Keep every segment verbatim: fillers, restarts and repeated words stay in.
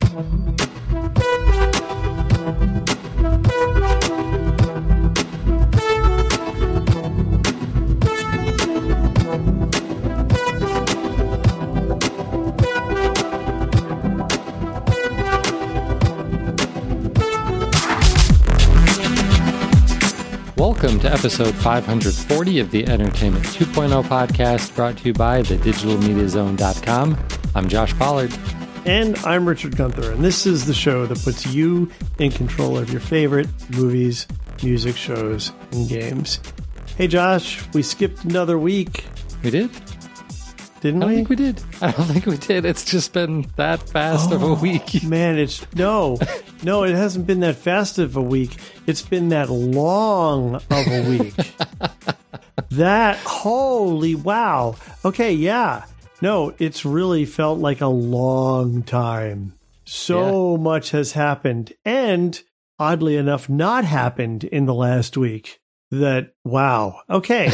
Welcome to episode five hundred forty of the Entertainment two point oh podcast, brought to you by the digital media zone dot com. I'm Josh Pollard. And I'm Richard Gunther, and this is the show that puts you in control of your favorite movies, music shows, and games. Hey Josh, we skipped another week. We did? Didn't I don't we? think we did. I don't think we did. It's just been that fast oh, of a week. Man, it's no, no, it hasn't been that fast of a week. It's been that long of a week. That, holy wow. Okay, yeah. No, it's really felt like a long time. So yeah. much has happened. And oddly enough, not happened in the last week. That, wow. Okay.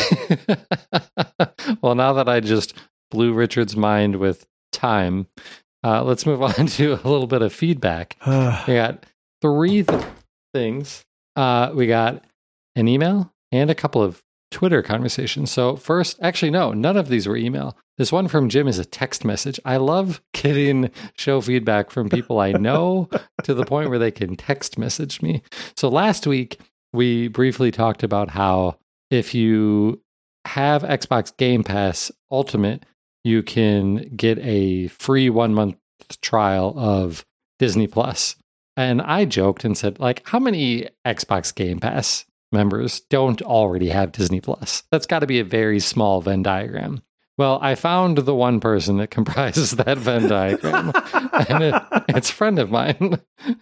Well, now that I just blew Richard's mind with time, uh, let's move on to a little bit of feedback. We got three th- things. Uh, we got an email and a couple of Twitter conversations. So first, actually, no, none of these were email. This one from Jim is a text message. I love getting show feedback from people I know to the point where they can text message me. So last week, we briefly talked about how if you have Xbox Game Pass Ultimate, you can get a free one month trial of Disney Plus. And I joked and said, like, how many Xbox Game Pass members don't already have Disney Plus? That's got to be a very small Venn diagram. Well, I found the one person that comprises that Venn diagram, and it, it's a friend of mine.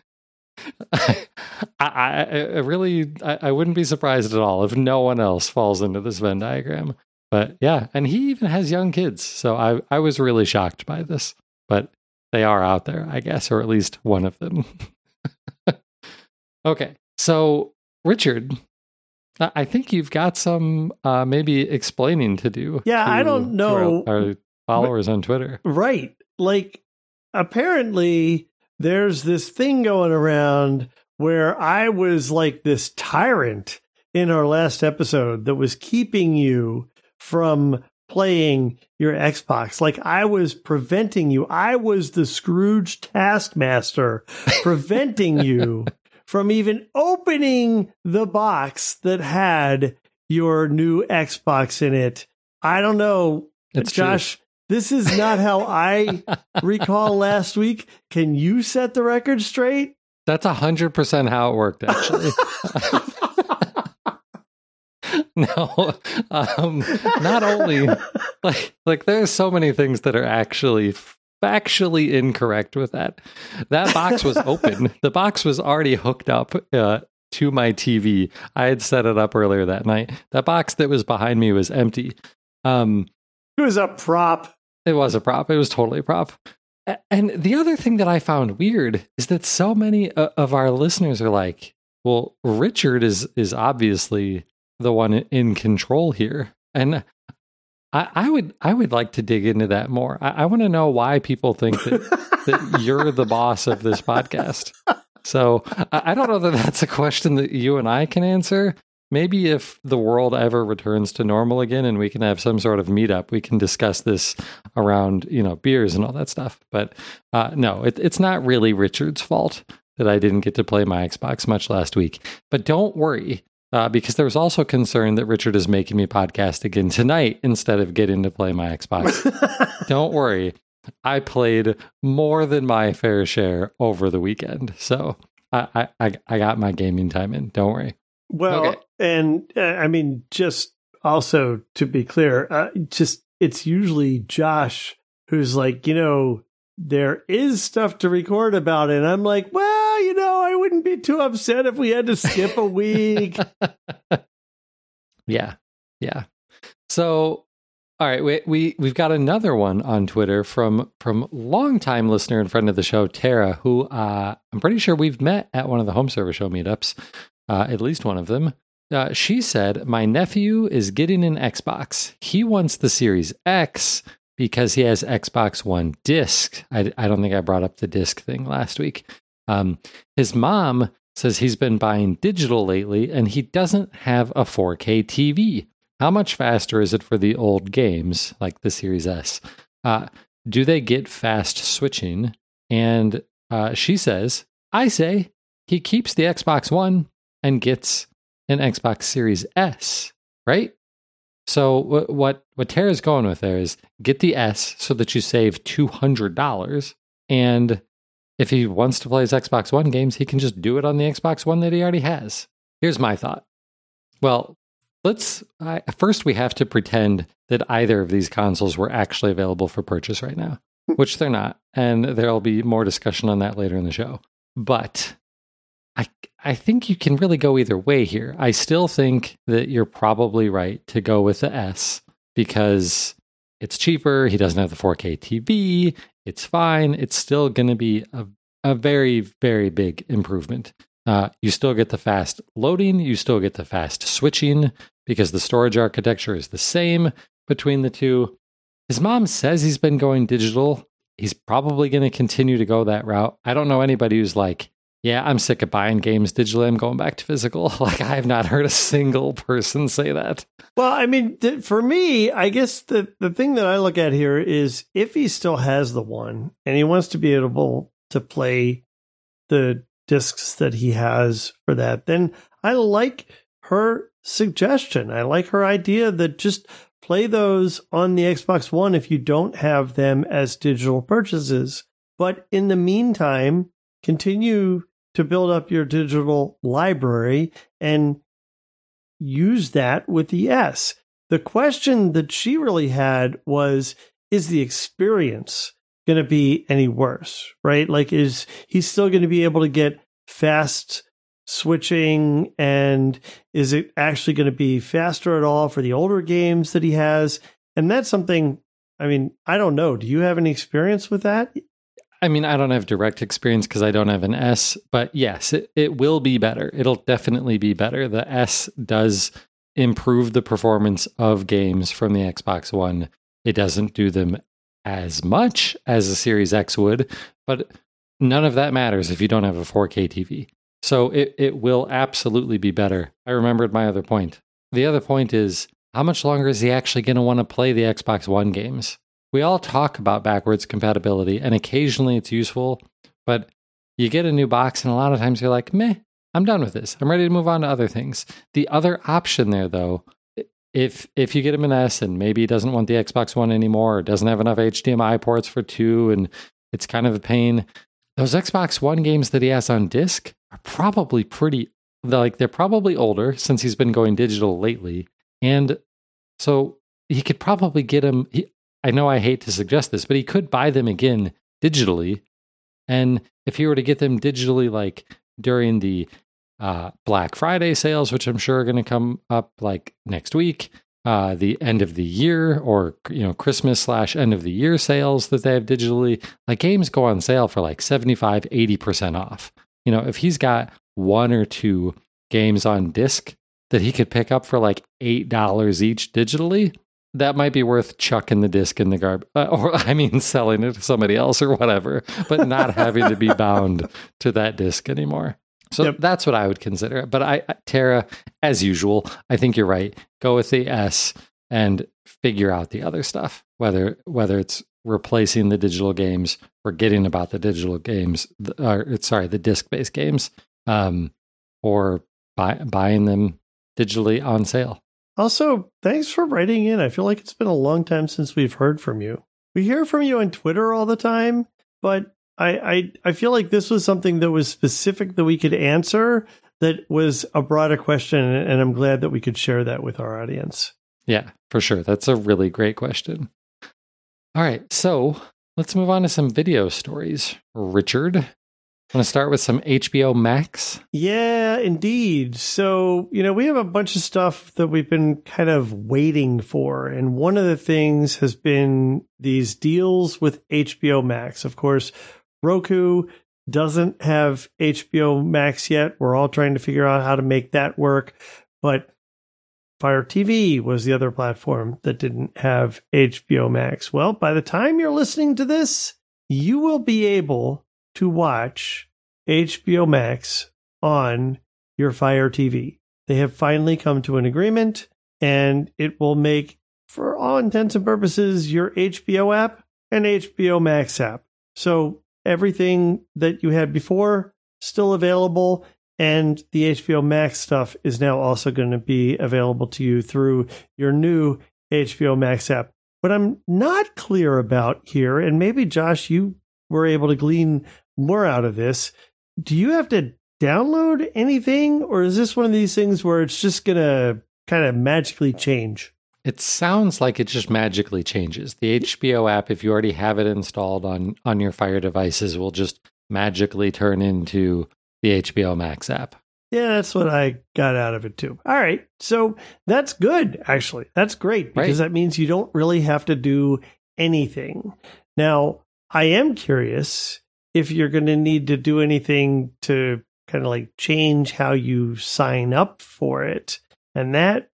I, I, I really, I, I wouldn't be surprised at all if no one else falls into this Venn diagram. But yeah, and he even has young kids, so I, I was really shocked by this. But they are out there, I guess, or at least one of them. Okay, so Richard, I think you've got some uh, maybe explaining to do. Yeah, to, I don't know. Our, our followers but, on Twitter. Right. Like, apparently there's this thing going around where I was like this tyrant in our last episode that was keeping you from playing your Xbox. Like, I was preventing you. I was the Scrooge taskmaster preventing you from even opening the box that had your new Xbox in it. I don't know, it's Josh. True. This is not how I recall last week. Can you set the record straight? That's one hundred percent how it worked, actually. No, um, not only, like, like there's so many things that are actually factually incorrect with that. That box was open. The box was already hooked up uh, to my T V. I had set it up earlier that night. That box that was behind me was empty. Um, it was a prop. It was a prop. It was totally a prop. And the other thing that I found weird is that so many of our listeners are like, well, Richard is is obviously the one in control here. And I, I would I would like to dig into that more. I, I want to know why people think that, that you're the boss of this podcast. So I, I don't know that that's a question that you and I can answer. Maybe if the world ever returns to normal again and we can have some sort of meetup, we can discuss this around, you know, beers and all that stuff. But uh, no, it, it's not really Richard's fault that I didn't get to play my Xbox much last week. But don't worry, uh, because there was also concern that Richard is making me podcast again tonight instead of getting to play my Xbox. Don't worry. I played more than my fair share over the weekend. So I, I, I got my gaming time in. Don't worry. Well, okay. and uh, I mean, just also to be clear, uh, just it's usually Josh who's like, you know, there is stuff to record about it. And I'm like, well, you know, I wouldn't be too upset if we had to skip a week. Yeah. Yeah. So, all right, we, we, we've got another one on Twitter from, from longtime listener and friend of the show, Tara, who uh, I'm pretty sure we've met at one of the Home Server Show meetups. Uh, at least one of them. Uh, she said, my nephew is getting an Xbox. He wants the Series X, because he has Xbox One disc. I, I don't think I brought up the disc thing last week. Um, his mom says he's been buying digital lately and he doesn't have a four K T V. How much faster is it for the old games, like the Series S? Uh, do they get fast switching? And uh, she says, I say he keeps the Xbox One and gets an Xbox Series S, right? So what what what Tara's going with there is get the S so that you save two hundred dollars. And if he wants to play his Xbox One games, he can just do it on the Xbox One that he already has. Here's my thought. Well, let's I, first we have to pretend that either of these consoles were actually available for purchase right now, which they're not. And there'll be more discussion on that later in the show. But I I think you can really go either way here. I still think that you're probably right to go with the S because it's cheaper. He doesn't have the four K T V. It's fine. It's still going to be a, a very, very big improvement. Uh, you still get the fast loading. You still get the fast switching because the storage architecture is the same between the two. His mom says he's been going digital. He's probably going to continue to go that route. I don't know anybody who's like, yeah, I'm sick of buying games digitally. I'm going back to physical. Like, I have not heard a single person say that. Well, I mean, th- for me, I guess the, the thing that I look at here is if he still has the one and he wants to be able to play the discs that he has for that, then I like her suggestion. I like her idea that just play those on the Xbox One if you don't have them as digital purchases. But in the meantime, continue to build up your digital library and use that with the S. The question that she really had was, is the experience going to be any worse, right? Like, is he still going to be able to get fast switching, and is it actually going to be faster at all for the older games that he has? And that's something, I mean, I don't know. Do you have any experience with that? I mean, I don't have direct experience because I don't have an S, but yes, it, it will be better. It'll definitely be better. The S does improve the performance of games from the Xbox One. It doesn't do them as much as the Series X would, but none of that matters if you don't have a four K T V. So it, it will absolutely be better. I remembered my other point. The other point is, how much longer is he actually going to want to play the Xbox One games? We all talk about backwards compatibility, and occasionally it's useful, but you get a new box, and a lot of times you're like, meh, I'm done with this. I'm ready to move on to other things. The other option there, though, if if you get him an S and maybe he doesn't want the Xbox One anymore, or doesn't have enough H D M I ports for two, and it's kind of a pain, those Xbox One games that he has on disc are probably pretty, like, they're probably older since he's been going digital lately, and so he could probably get him... He, I know I hate to suggest this, but he could buy them again digitally. And if he were to get them digitally, like during the uh, Black Friday sales, which I'm sure are going to come up like next week, uh, the end of the year, or, you know, Christmas slash end of the year sales that they have digitally, like, games go on sale for like seventy-five, eighty percent off. You know, if he's got one or two games on disc that he could pick up for like eight dollars each digitally, that might be worth chucking the disc in the garbage, uh, or I mean, selling it to somebody else or whatever, but not having to be bound to that disc anymore. So yep. That's what I would consider. But I, Tara, as usual, I think you're right. Go with the S and figure out the other stuff, whether whether it's replacing the digital games, forgetting about the digital games, or sorry, the disc-based games, um, or buy, buying them digitally on sale. Also, thanks for writing in. I feel like it's been a long time since we've heard from you. We hear from you on Twitter all the time, but I, I, I feel like this was something that was specific that we could answer, that was a broader question, and I'm glad that we could share that with our audience. Yeah, for sure. That's a really great question. All right, so let's move on to some video stories. Richard, want to start with some H B O Max? Yeah, indeed. So, you know, we have a bunch of stuff that we've been kind of waiting for. And one of the things has been these deals with H B O Max. Of course, Roku doesn't have H B O Max yet. We're all trying to figure out how to make that work. But Fire T V was the other platform that didn't have H B O Max. Well, by the time you're listening to this, you will be able to watch H B O Max on your Fire T V. They have finally come to an agreement, and it will make, for all intents and purposes, your H B O app an H B O Max app. So everything that you had before, still available, and the H B O Max stuff is now also going to be available to you through your new H B O Max app. What I'm not clear about here, and maybe, Josh, you were able to glean more out of this, do you have to download anything, or is this one of these things where it's just going to kind of magically change? It sounds like it just magically changes. The H B O app, if you already have it installed on, on your Fire devices, will just magically turn into the H B O Max app. Yeah, that's what I got out of it too. All right. So that's good, actually. That's great, because right. that means you don't really have to do anything. Now, I am curious if you're going to need to do anything to kind of like change how you sign up for it. And that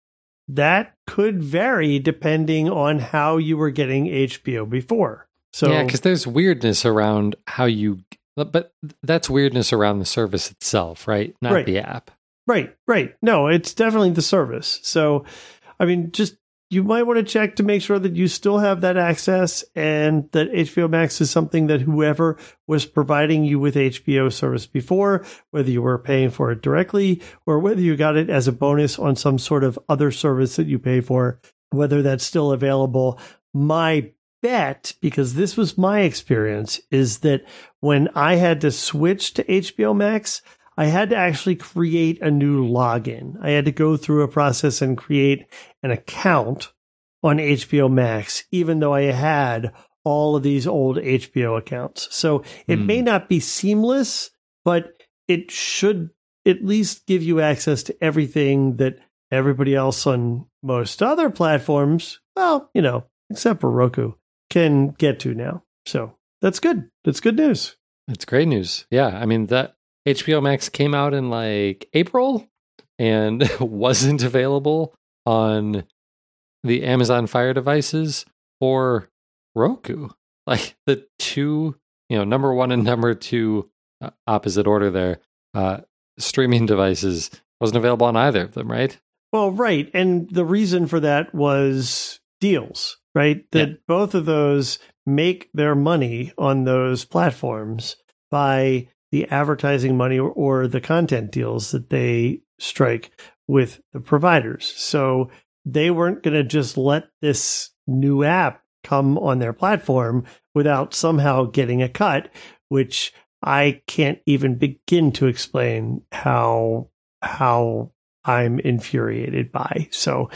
that could vary depending on how you were getting H B O before. So yeah, because there's weirdness around how you... But that's weirdness around the service itself, right? Not right. the app. Right, right. No, it's definitely the service. So, I mean, just you might want to check to make sure that you still have that access and that H B O Max is something that whoever was providing you with H B O service before, whether you were paying for it directly or whether you got it as a bonus on some sort of other service that you pay for, whether that's still available. My bet, because this was my experience, is that when I had to switch to H B O Max, I had to actually create a new login. I had to go through a process and create an account on H B O Max, even though I had all of these old H B O accounts. So it mm. may not be seamless, but it should at least give you access to everything that everybody else on most other platforms, well, you know, except for Roku, can get to now. So that's good. That's good news. It's great news. Yeah. I mean, that H B O Max came out in like April and wasn't available on the Amazon Fire devices or Roku. Like the two, you know, number one and number two uh, opposite order there, uh, streaming devices wasn't available on either of them, right? Well, right. And the reason for that was deals, right? That yeah. both of those make their money on those platforms by the advertising money or, or the content deals that they strike with the providers. So they weren't going to just let this new app come on their platform without somehow getting a cut, which I can't even begin to explain how how I'm infuriated by. So,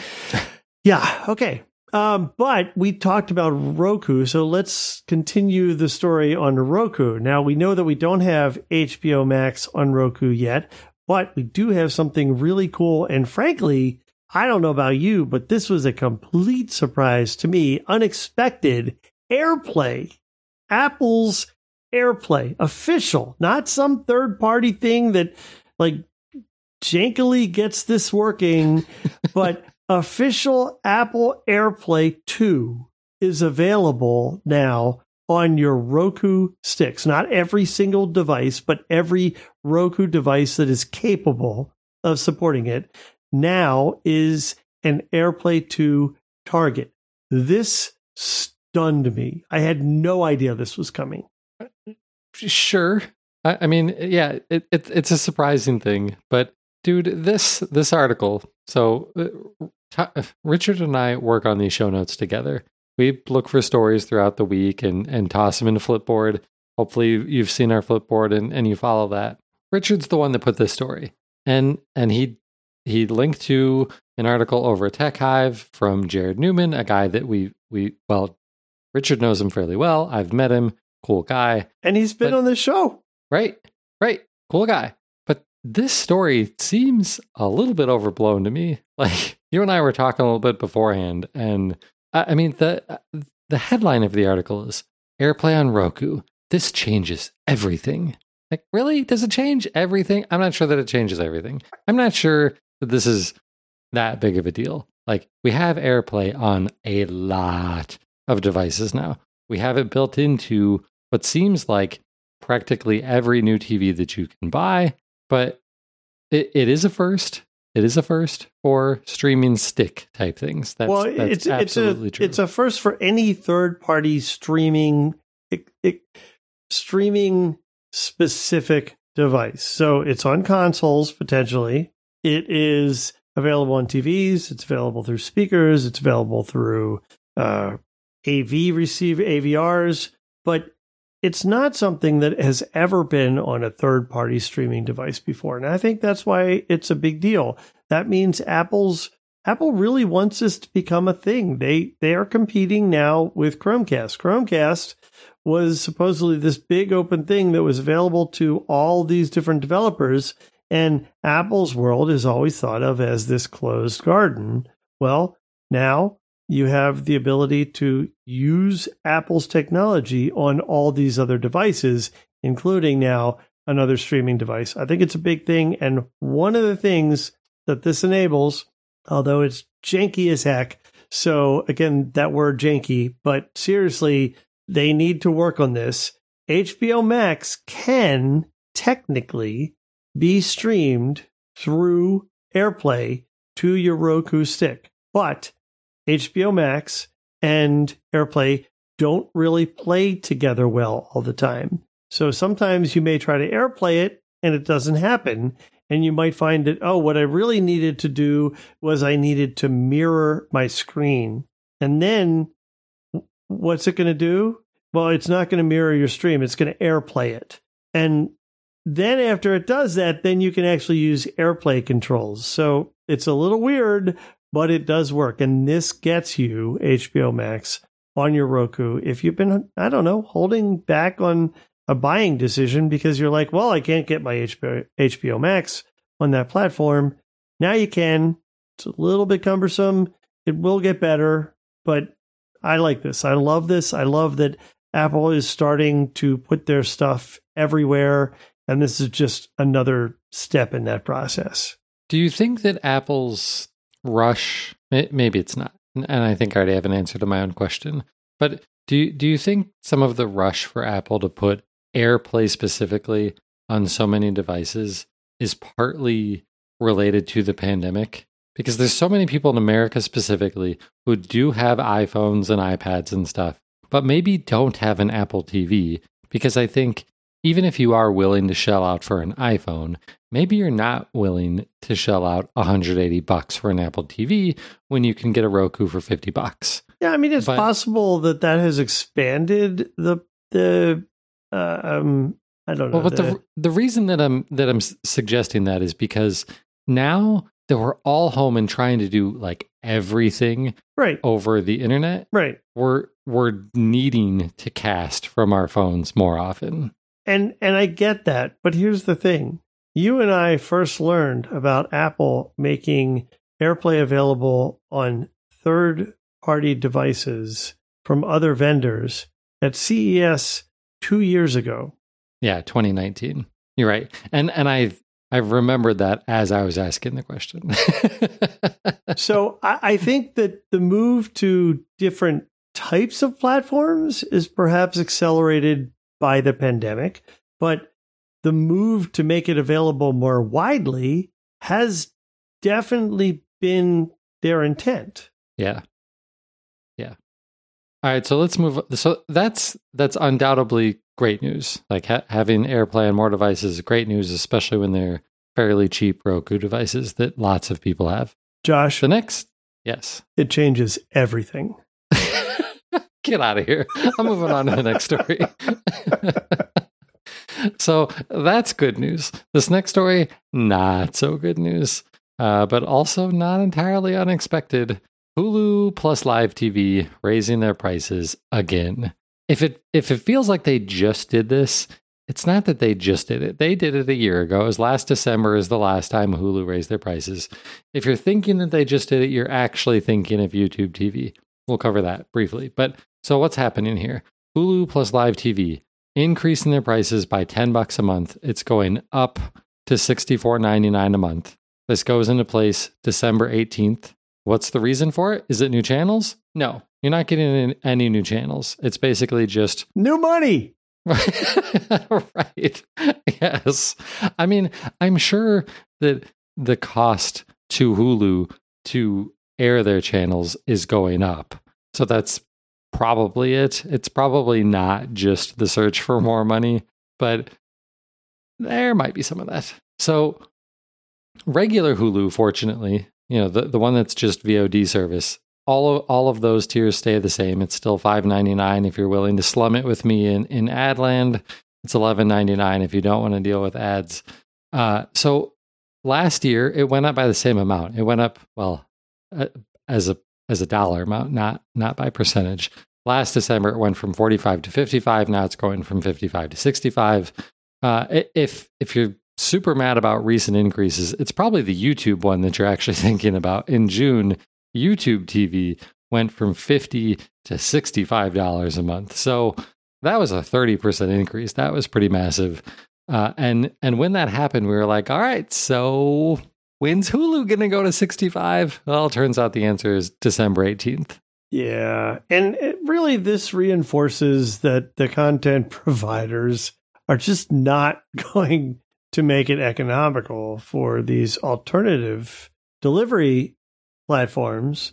yeah, okay. Um, but we talked about Roku, so let's continue the story on Roku. Now, we know that we don't have H B O Max on Roku yet, but we do have something really cool. And frankly, I don't know about you, but this was a complete surprise to me. Unexpected AirPlay. Apple's AirPlay. Official. Not some third-party thing that, like, jankily gets this working, but official Apple AirPlay two is available now on your Roku sticks. Not every single device, but every Roku device that is capable of supporting it now is an AirPlay two target. This stunned me. I had no idea this was coming. Sure. I, I mean, yeah, it, it, it's a surprising thing, but dude, this this article, so uh, t- Richard and I work on these show notes together. We look for stories throughout the week and, and toss them into Flipboard. Hopefully you've seen our Flipboard and, and you follow that. Richard's the one that put this story. And and he he linked to an article over at Tech Hive from Jared Newman, a guy that we, we well, Richard knows him fairly well. I've met him. Cool guy. And he's been but, on the show. Right, right. Cool guy. But this story seems a little bit overblown to me. Like, you and I were talking a little bit beforehand, and I, I mean, the the headline of the article is AirPlay on Roku. This changes everything. Like, really? Does it change everything? I'm not sure that it changes everything. I'm not sure that this is that big of a deal. Like, we have AirPlay on a lot of devices now. We have it built into what seems like practically every new T V that you can buy, but it, it is a first. It is a first for streaming stick type things. That's, well, that's it's, absolutely it's a, true. It's a first for any third-party streaming it, it, streaming specific device. So it's on consoles potentially. It is available on T Vs. It's available through speakers. It's available through uh, A V receiver A V Rs, but it's not something that has ever been on a third-party streaming device before. And I think that's why it's a big deal. That means Apple's Apple really wants this to become a thing. They they are competing now with Chromecast. Chromecast was supposedly this big open thing that was available to all these different developers, and Apple's world is always thought of as this closed garden. Well, now you have the ability to use Apple's technology on all these other devices, including now another streaming device. I think it's a big thing. And one of the things that this enables, although it's janky as heck, so again, that word janky, but seriously, they need to work on this. H B O Max can technically be streamed through AirPlay to your Roku stick, but H B O Max and AirPlay don't really play together well all the time. So sometimes you may try to AirPlay it and it doesn't happen. And you might find that, oh, what I really needed to do was I needed to mirror my screen. And then what's it going to do? Well, it's not going to mirror your stream. It's going to AirPlay it. And then after it does that, then you can actually use AirPlay controls. So it's a little weird, but it does work. And this gets you H B O Max on your Roku. If you've been, I don't know, holding back on a buying decision because you're like, well, I can't get my H B O, H B O Max on that platform. Now you can. It's a little bit cumbersome. It will get better, but I like this. I love this. I love that Apple is starting to put their stuff everywhere. And this is just another step in that process. Do you think that Apple's rush, maybe it's not, and I think I already have an answer to my own question, but do you, do you think some of the rush for Apple to put AirPlay specifically on so many devices is partly related to the pandemic? Because there's so many people in America specifically who do have iPhones and iPads and stuff, but maybe don't have an Apple T V. Because I think even if you are willing to shell out for an iPhone, maybe you're not willing to shell out one hundred eighty bucks for an Apple T V when you can get a Roku for fifty bucks. Yeah, I mean, it's but, possible that that has expanded the the uh, um I don't know. Well, but the the, the reason that I'm that I'm suggesting that is because now that we're all home and trying to do like everything right over the internet, right? We're we're needing to cast from our phones more often. And and I get that, but here's the thing. You and I first learned about Apple making AirPlay available on third-party devices from other vendors at C E S two years ago. Yeah, twenty nineteen. You're right. And and I I remembered that as I was asking the question. So I, I think that the move to different types of platforms is perhaps accelerated by the pandemic, but the move to make it available more widely has definitely been their intent. Yeah. Yeah. All right, so let's move. So that's that's undoubtedly great news. Like ha- having AirPlay on more devices is great news, especially when they're fairly cheap Roku devices that lots of people have. Josh, the next, yes, it changes everything. Get out of here. I'm moving on to the next story. So that's good news. This next story, not so good news, uh, but also not entirely unexpected. Hulu plus Live T V raising their prices again. If it if it feels like they just did this, it's not that they just did it. They did it a year ago. It was last December is the last time Hulu raised their prices. If you're thinking that they just did it, you're actually thinking of YouTube T V. We'll cover that briefly. But so what's happening here? Hulu plus Live T V increasing their prices by ten bucks a month. It's going up to sixty-four ninety-nine a month. This goes into place December eighteenth. What's the reason for it? Is it new channels? No, you're not getting any new channels. It's basically just new money. Right. Yes. I mean, I'm sure that the cost to Hulu to air their channels is going up. So that's probably it. It's probably not just the search for more money, but there might be some of that. So regular Hulu, fortunately, you know, the, the one that's just V O D service, all of, all of those tiers stay the same. It's still five ninety-nine if you're willing to slum it with me in, in Adland. It's eleven ninety-nine if you don't want to deal with ads. Uh, so last year, it went up by the same amount. It went up, well, uh, as a as a dollar amount, not not by percentage. Last December, it went from forty-five to fifty-five. Now it's going from fifty-five to sixty-five. Uh, if if you're super mad about recent increases, it's probably the YouTube one that you're actually thinking about. In June, YouTube T V went from fifty to sixty-five dollars a month. So that was a thirty percent increase. That was pretty massive. Uh, and and when that happened, we were like, all right, so when's Hulu going to go to sixty-five? Well, it turns out the answer is December eighteenth. Yeah. And it really, this reinforces that the content providers are just not going to make it economical for these alternative delivery platforms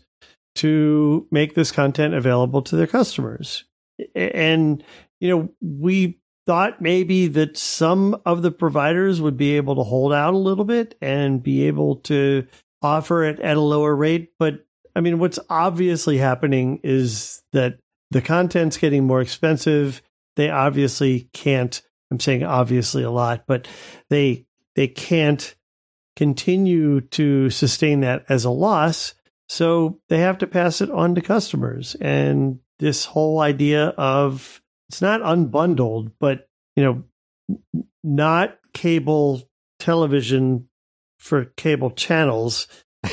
to make this content available to their customers. And, you know, we thought maybe that some of the providers would be able to hold out a little bit and be able to offer it at a lower rate. But I mean, what's obviously happening is that the content's getting more expensive. They obviously can't, I'm saying obviously a lot, but they they can't continue to sustain that as a loss. So they have to pass it on to customers. And this whole idea of, it's not unbundled, but, you know, not cable television for cable channels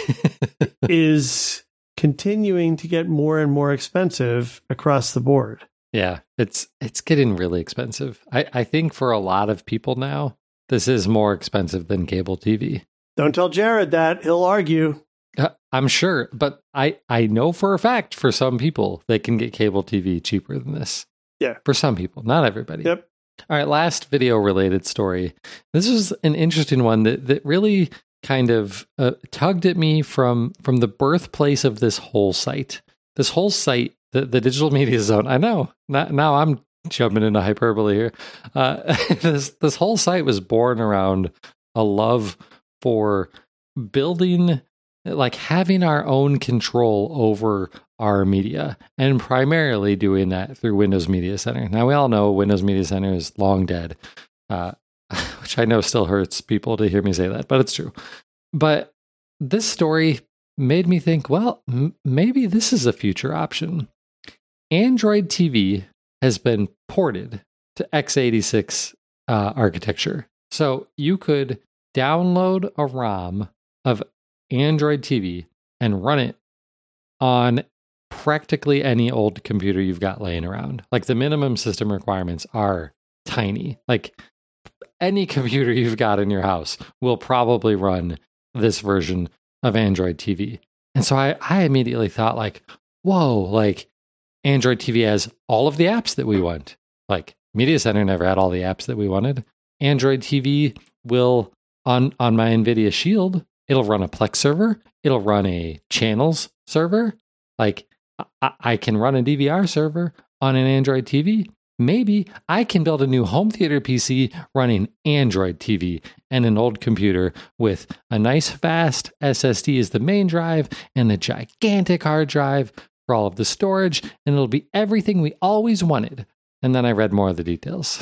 is continuing to get more and more expensive across the board. Yeah, it's it's getting really expensive. I, I think for a lot of people now, this is more expensive than cable T V. Don't tell Jared that. He'll argue. Uh, I'm sure, but I, I know for a fact for some people, they can get cable T V cheaper than this. Yeah. For some people, not everybody. Yep. All right, last video-related story. This is an interesting one that, that really kind of uh, tugged at me from, from the birthplace of this whole site. This whole site, the, the Digital Media Zone, I know, not, now I'm jumping into hyperbole here. Uh, this, this whole site was born around a love for building, like having our own control over our media, and primarily doing that through Windows Media Center. Now, we all know Windows Media Center is long dead, uh, which I know still hurts people to hear me say that, but it's true. But this story made me think, well, m- maybe this is a future option. Android T V has been ported to x eighty-six uh, architecture. So you could download a ROM of Android T V and run it on practically any old computer you've got laying around. Like the minimum system requirements are tiny. Like any computer you've got in your house will probably run this version of Android T V. And so I, I immediately thought like, whoa, like Android T V has all of the apps that we want. Like Media Center never had all the apps that we wanted. Android T V will, on, on my NVIDIA Shield, it'll run a Plex server. It'll run a channels server. Like I, I can run a D V R server on an Android T V. Maybe I can build a new home theater P C running Android T V and an old computer with a nice fast S S D as the main drive and a gigantic hard drive for all of the storage. And it'll be everything we always wanted. And then I read more of the details.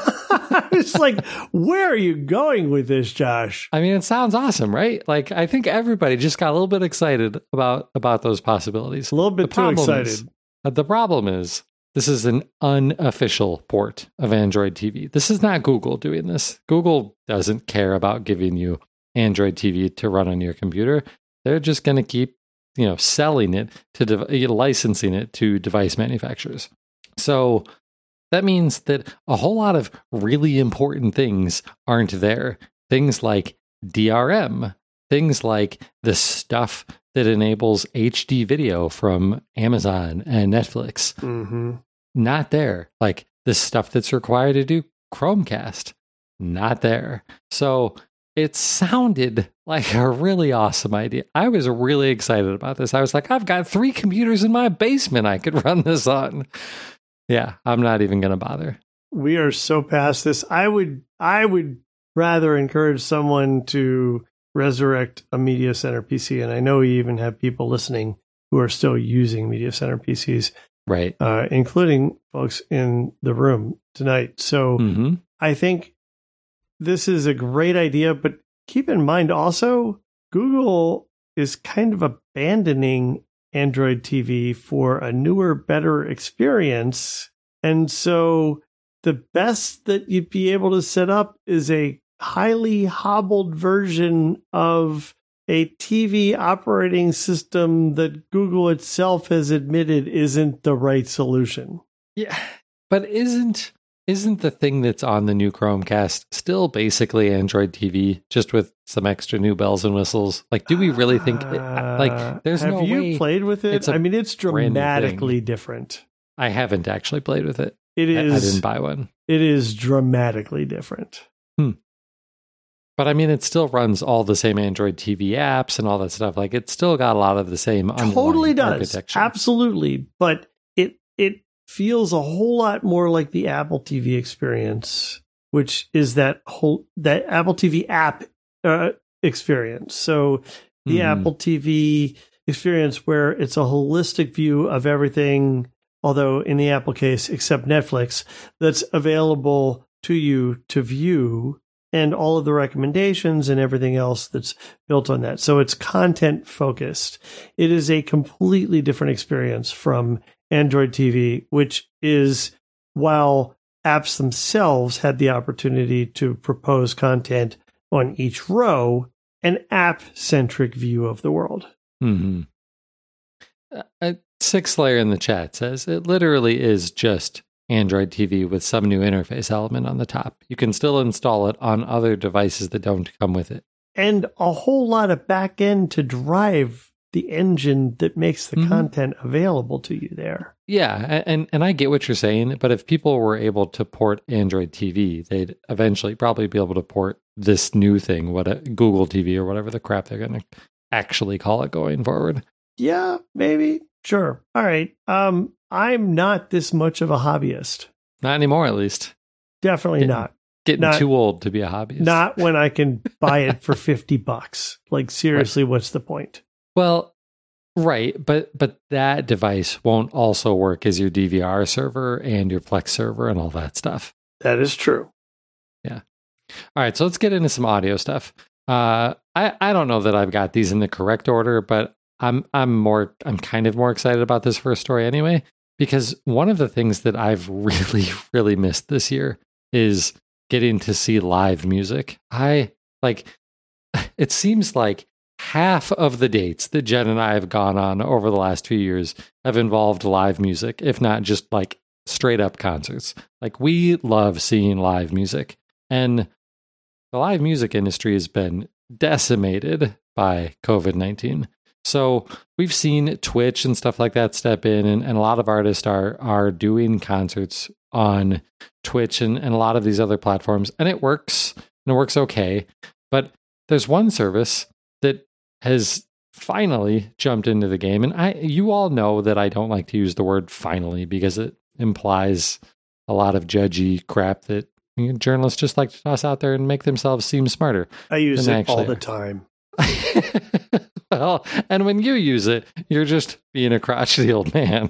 It's like, where are you going with this, Josh? I mean, it sounds awesome, right? Like, I think everybody just got a little bit excited about, about those possibilities. A little bit too excited. Is, uh, the problem is, this is an unofficial port of Android T V. This is not Google doing this. Google doesn't care about giving you Android T V to run on your computer. They're just going to keep, you know, selling it to de- licensing it to device manufacturers. So that means that a whole lot of really important things aren't there. Things like D R M, things like the stuff that enables H D video from Amazon and Netflix. Mm-hmm. Not there. Like the stuff that's required to do Chromecast. Not there. So it sounded like a really awesome idea. I was really excited about this. I was like, I've got three computers in my basement I could run this on. Yeah, I'm not even going to bother. We are so past this. I would, I would rather encourage someone to resurrect a Media Center P C. And I know we even have people listening who are still using Media Center P Cs. Right. Uh, including folks in the room tonight. So mm-hmm. I think this is a great idea, but keep in mind also, Google is kind of abandoning Android T V for a newer, better experience. And so the best that you'd be able to set up is a highly hobbled version of a T V operating system that Google itself has admitted isn't the right solution. Yeah, but isn't isn't the thing that's on the new Chromecast still basically Android T V, just with some extra new bells and whistles? Like, do we really think it, like there's have no you way played with it? I mean, it's dramatically different. I haven't actually played with it. It is. I, I didn't buy one. It is dramatically different. Hmm. But I mean, it still runs all the same Android T V apps and all that stuff. Like, it's still got a lot of the same totally does architecture. Absolutely, but it it feels a whole lot more like the Apple T V experience, which is that whole that Apple T V app uh, experience. So the mm-hmm. Apple T V experience, where it's a holistic view of everything, although in the Apple case, except Netflix, that's available to you to view, and all of the recommendations and everything else that's built on that. So it's content focused. It is a completely different experience from Android T V, which is, while apps themselves had the opportunity to propose content on each row, an app-centric view of the world. Mm-hmm. Uh, Six Layer in the chat says, it literally is just Android T V with some new interface element on the top. You can still install it on other devices that don't come with it. And a whole lot of back end to drive the engine that makes the mm-hmm. content available to you there. Yeah, and, and I get what you're saying, but if people were able to port Android T V, they'd eventually probably be able to port this new thing, what a Google T V or whatever the crap they're going to actually call it going forward. Yeah, maybe. Sure. All right. Um, I'm not this much of a hobbyist. Not anymore, at least. Definitely getting, not. Getting not, too old to be a hobbyist. Not when I can buy it for fifty bucks. Like, seriously, right. What's the point? Well, right. But but that device won't also work as your D V R server and your Plex server and all that stuff. That is true. Yeah. All right. So let's get into some audio stuff. Uh, I, I don't know that I've got these in the correct order, but I'm I'm more I'm kind of more excited about this first story anyway, because one of the things that I've really, really missed this year is getting to see live music. I like it seems like half of the dates that Jen and I have gone on over the last few years have involved live music, if not just like straight up concerts. Like, we love seeing live music, and the live music industry has been decimated by COVID nineteen. So we've seen Twitch and stuff like that step in, and, and a lot of artists are are doing concerts on Twitch and, and a lot of these other platforms, and it works, and it works okay. But there's one service that has finally jumped into the game, and I you all know that I don't like to use the word finally because it implies a lot of judgy crap that you know, journalists just like to toss out there and make themselves seem smarter. I use it all the time. Well, and when you use it, you're just being a crotchety old man.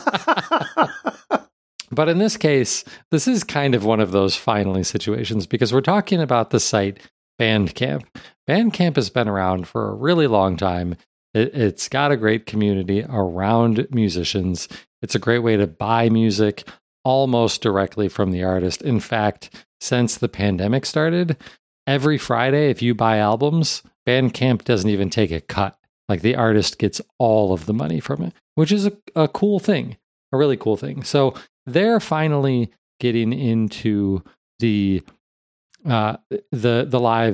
But in this case, this is kind of one of those finally situations, because we're talking about the site Bandcamp. Bandcamp has been around for a really long time. It, it's got a great community around musicians. It's a great way to buy music almost directly from the artist. In fact, since the pandemic started, every Friday, if you buy albums, Bandcamp doesn't even take a cut. Like, the artist gets all of the money from it, which is a, a cool thing, a really cool thing. So they're finally getting into the uh, the the live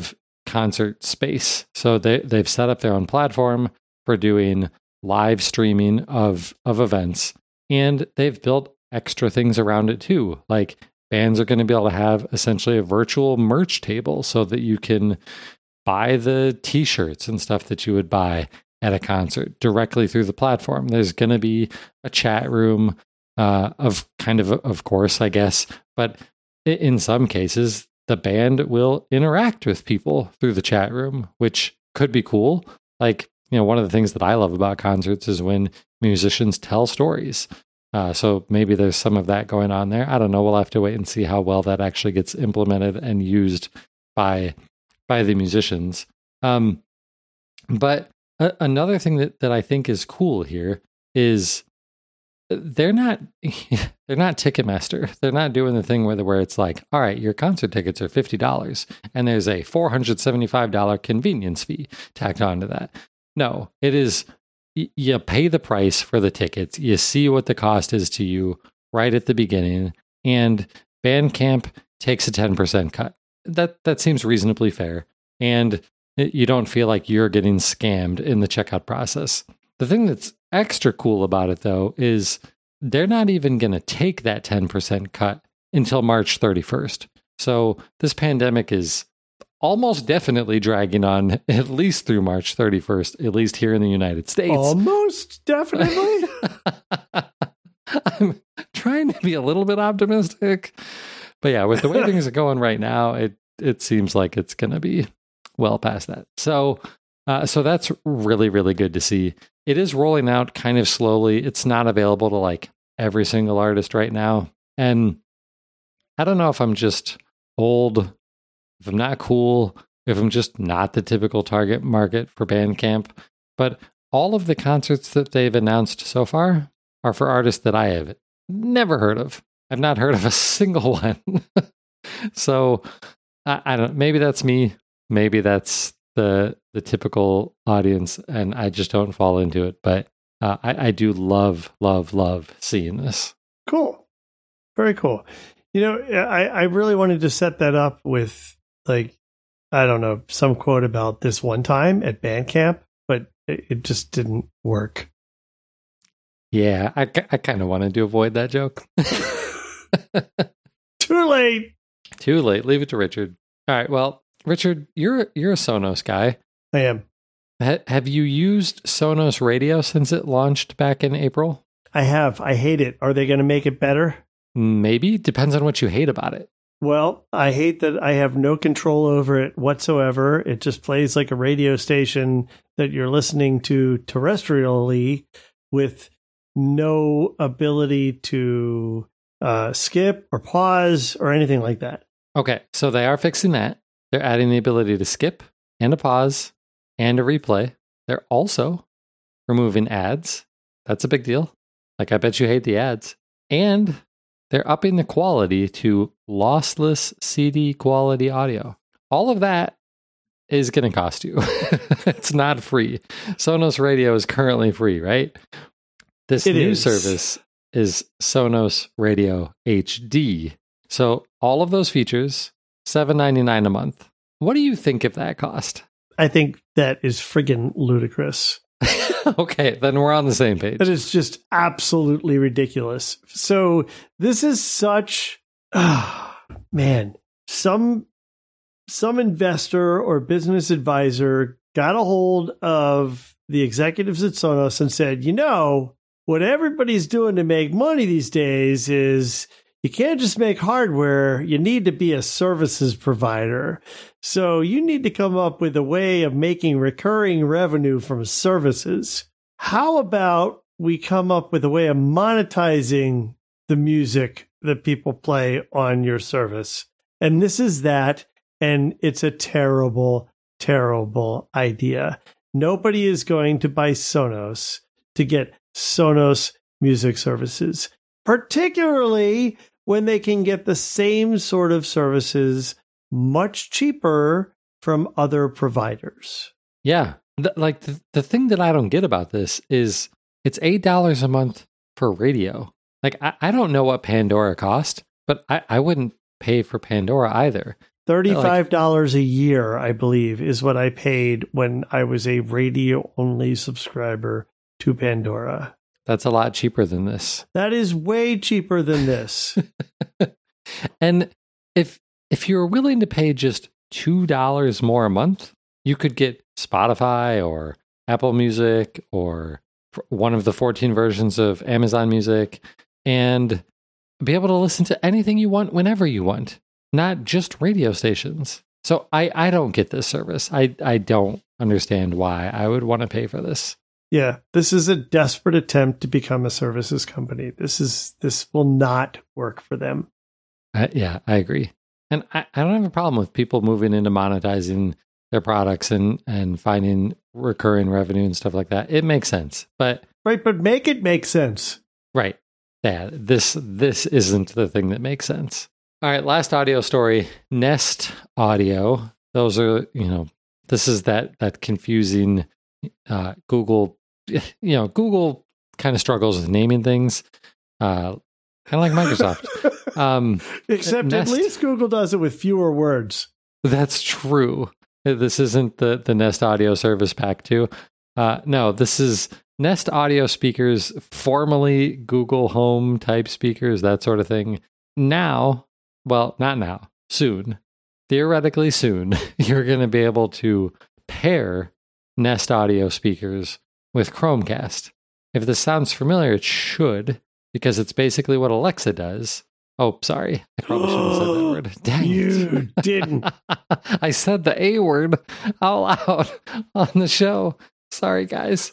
concert space. So they, they've set up their own platform for doing live streaming of, of events. And they've built extra things around it too. Like bands are going to be able to have essentially a virtual merch table so that you can buy the t-shirts and stuff that you would buy at a concert directly through the platform. There's going to be a chat room uh, of kind of, of course, I guess. But in some cases, the band will interact with people through the chat room, which could be cool. Like, you know, one of the things that I love about concerts is when musicians tell stories. Uh, so maybe there's some of that going on there. I don't know. We'll have to wait and see how well that actually gets implemented and used by by the musicians. Um, but a- another thing that, that I think is cool here is they're not they're not Ticketmaster. They're not doing the thing where the, where it's like, all right, your concert tickets are fifty dollars and there's a four hundred seventy-five dollars convenience fee tacked onto that. No, it is you pay the price for the tickets. You see what the cost is to you right at the beginning, and Bandcamp takes a ten percent cut. That that seems reasonably fair, and you don't feel like you're getting scammed in the checkout process. The thing that's extra cool about it, though, is they're not even going to take that ten percent cut until March thirty-first. So this pandemic is almost definitely dragging on at least through March thirty-first, at least here in the United States. Almost definitely? I'm trying to be a little bit optimistic. But yeah, with the way things are going right now, it it seems like it's going to be well past that. So uh, so that's really, really good to see. It is rolling out kind of slowly. It's not available to like every single artist right now. And I don't know if I'm just old, if I'm not cool, if I'm just not the typical target market for Bandcamp, but all of the concerts that they've announced so far are for artists that I have never heard of. I've not heard of a single one. So I, I don't, maybe that's me. Maybe that's the the typical audience and I just don't fall into it. But uh, I, I do love, love, love seeing this. Cool. Very cool. You know, I, I really wanted to set that up with, like, I don't know, some quote about this one time at Bandcamp, but it, it just didn't work. Yeah, I, I kind of wanted to avoid that joke. Too late. Too late. Leave it to Richard. All right. Well, Richard, you're you're a Sonos guy. I am. Ha- have you used Sonos Radio since it launched back in April? I have. I hate it. Are they going to make it better? Maybe. Depends on what you hate about it. Well, I hate that I have no control over it whatsoever. It just plays like a radio station that you're listening to terrestrially with no ability to uh, skip or pause or anything like that. Okay, so they are fixing that. They're adding the ability to skip and a pause and a replay. They're also removing ads. That's a big deal. Like, I bet you hate the ads. And they're upping the quality to lossless C D quality audio. All of that is going to cost you. It's not free. Sonos Radio is currently free, right? This it new is. service is Sonos Radio H D. So all of those features, seven dollars and ninety-nine cents a month. What do you think of that cost? I think that is friggin' ludicrous. Okay, then we're on the same page. That is just absolutely ridiculous. So this is such, oh, man, some some investor or business advisor got a hold of the executives at Sonos and said, you know, what everybody's doing to make money these days is you can't just make hardware. You need to be a services provider. So you need to come up with a way of making recurring revenue from services. How about we come up with a way of monetizing the music that people play on your service? And this is that. And it's a terrible, terrible idea. Nobody is going to buy Sonos to get Sonos music services, particularly when they can get the same sort of services much cheaper from other providers. Yeah. Th- like the, the thing that I don't get about this is it's eight dollars a month for radio. Like, I, I don't know what Pandora cost, but I, I wouldn't pay for Pandora either. thirty-five dollars like, a year, I believe, is what I paid when I was a radio-only subscriber to Pandora. That's a lot cheaper than this. That is way cheaper than this. And if if you're willing to pay just two dollars more a month, you could get Spotify or Apple Music or one of the fourteen versions of Amazon Music and be able to listen to anything you want whenever you want, not just radio stations. So I, I don't get this service. I, I don't understand why I would want to pay for this. Yeah, this is a desperate attempt to become a services company. This is this will not work for them. Uh, yeah, I agree. And I, I don't have a problem with people moving into monetizing their products and, and finding recurring revenue and stuff like that. It makes sense. But right, but make it make sense. Right. Yeah, this this isn't the thing that makes sense. All right, last audio story, Nest Audio. Those are, you know, this is that that confusing uh, Google, you know, Google kind of struggles with naming things, uh, kind of like Microsoft. um, Except Nest, at least Google does it with fewer words. That's true. This isn't the, the Nest Audio Service Pack two. Uh, no, this is Nest Audio speakers, formerly Google Home type speakers, that sort of thing. Now, well, not now, soon, theoretically soon, you're going to be able to pair Nest Audio speakers with Chromecast. If this sounds familiar, it should, because it's basically what Alexa does. Oh, sorry. I probably shouldn't have said that word. Dang you it. didn't. I said the A word out loud on the show. Sorry, guys.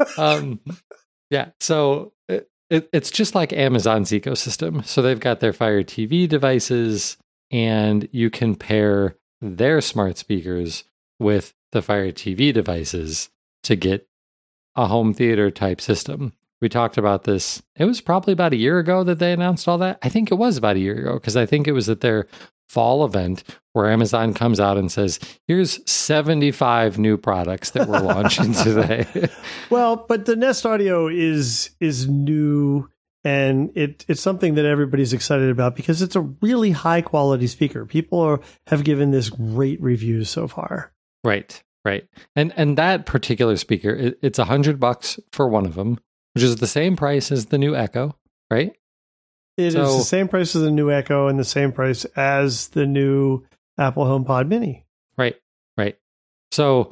um, yeah, so it, it, it's just like Amazon's ecosystem. So they've got their Fire T V devices, and you can pair their smart speakers with the Fire T V devices to get a home theater type system. We talked about this. It was probably about a year ago that they announced all that. I think it was about a year ago because I think it was at their fall event where Amazon comes out and says, here's seventy-five new products that we're launching today. Well, but the Nest Audio is is new, and it it's something that everybody's excited about because it's a really high quality speaker. People are, have given this great reviews so far. Right, right. And and that particular speaker, it, it's a hundred bucks for one of them, which is the same price as the new Echo, right? It so, is the same price as the new Echo and the same price as the new Apple HomePod Mini. Right, right. So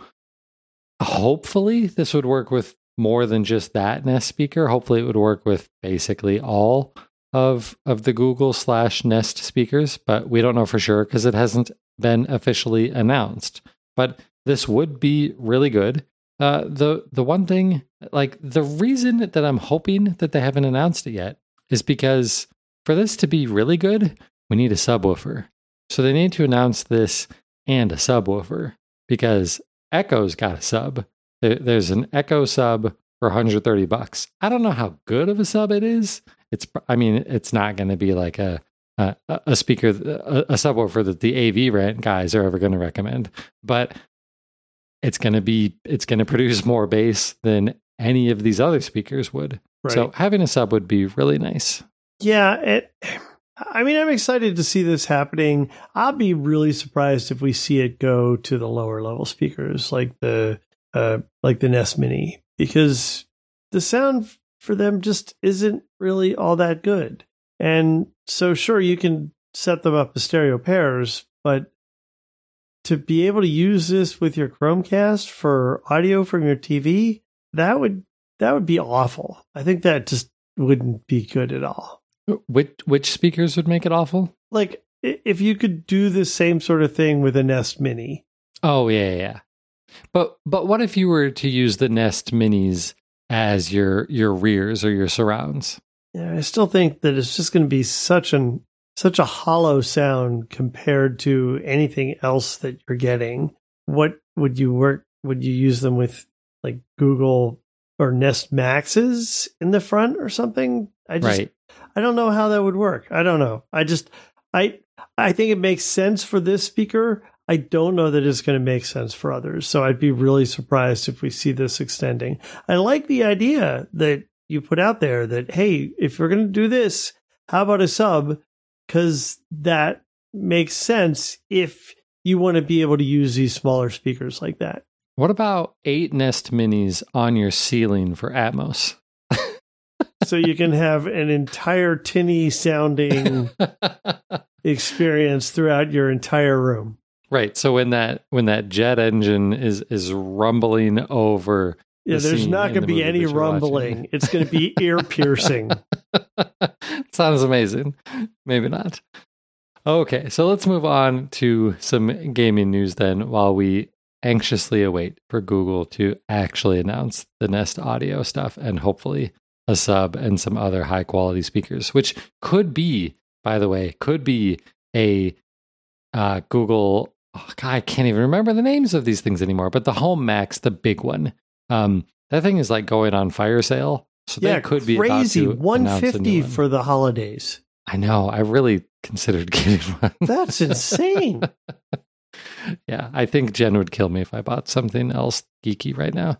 hopefully this would work with more than just that Nest speaker. Hopefully it would work with basically all of, of the Google slash Nest speakers, but we don't know for sure because it hasn't been officially announced. But this would be really good. Uh, the the one thing, like the reason that I'm hoping that they haven't announced it yet is because for this to be really good, we need a subwoofer. So they need to announce this and a subwoofer because Echo's got a sub. There, there's an Echo sub for one hundred thirty bucks. I don't know how good of a sub it is. It's, I mean, it's not going to be like a a, a speaker, a, a subwoofer that the A V rent guys are ever going to recommend, but it's going to be, it's going to produce more bass than any of these other speakers would. Right. So having a sub would be really nice. Yeah. It, I mean, I'm excited to see this happening. I'll be really surprised if we see it go to the lower level speakers like the, uh, like the Nest Mini, because the sound for them just isn't really all that good. And so sure, you can set them up as stereo pairs, but to be able to use this with your Chromecast for audio from your T V, that would that would be awful. I think that just wouldn't be good at all. Which which speakers would make it awful? Like if you could do the same sort of thing with a Nest Mini. Oh yeah, yeah. But but what if you were to use the Nest Minis as your your rears or your surrounds? Yeah, I still think that it's just going to be such an such a hollow sound compared to anything else that you're getting. What would you work? Would you use them with like Google or Nest Maxes in the front or something? I just, right. I don't know how that would work. I don't know. I just, I, I think it makes sense for this speaker. I don't know that it's going to make sense for others. So I'd be really surprised if we see this extending. I like the idea that you put out there that, hey, if we're going to do this, how about a sub? Because that makes sense if you want to be able to use these smaller speakers like that. What about eight Nest Minis on your ceiling for Atmos? So you can have an entire tinny sounding experience throughout your entire room. Right. So when that when that jet engine is is rumbling over, yeah, the there's not going to be any rumbling. Watching. It's going to be ear piercing. Sounds amazing. Maybe not. Okay, so let's move on to some gaming news then, while we anxiously await for Google to actually announce the Nest Audio stuff and hopefully a sub and some other high quality speakers, which could be, by the way, could be a uh, Google. Oh, God, I can't even remember the names of these things anymore, but the Home Max, the big one, um, that thing is like going on fire sale. So yeah, that could be crazy. one hundred fifty one. For the holidays. I know. I really considered getting one. That's insane. Yeah, I think Jen would kill me if I bought something else geeky right now,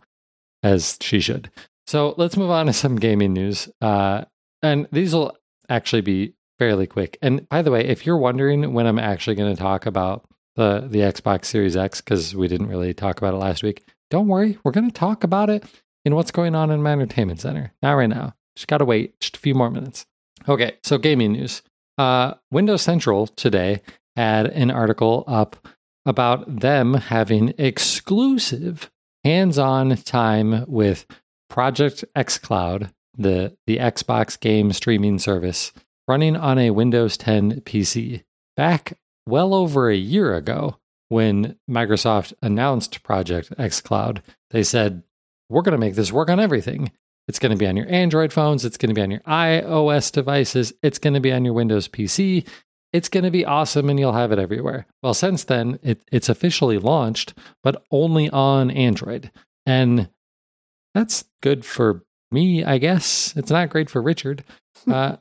as she should. So let's move on to some gaming news. Uh, and these will actually be fairly quick. And by the way, if you're wondering when I'm actually going to talk about the, the Xbox Series X, because we didn't really talk about it last week, don't worry. We're going to talk about it in what's going on in my entertainment center. Not right now. Just got to wait just a few more minutes. Okay, so gaming news. Uh, Windows Central today had an article up about them having exclusive hands-on time with Project xCloud, the, the Xbox game streaming service, running on a Windows ten P C. Back well over a year ago, when Microsoft announced Project xCloud, they said, we're going to make this work on everything. It's going to be on your Android phones. It's going to be on your iOS devices. It's going to be on your Windows P C. It's going to be awesome, and you'll have it everywhere. Well, since then, it, it's officially launched, but only on Android. And that's good for me, I guess. It's not great for Richard. uh,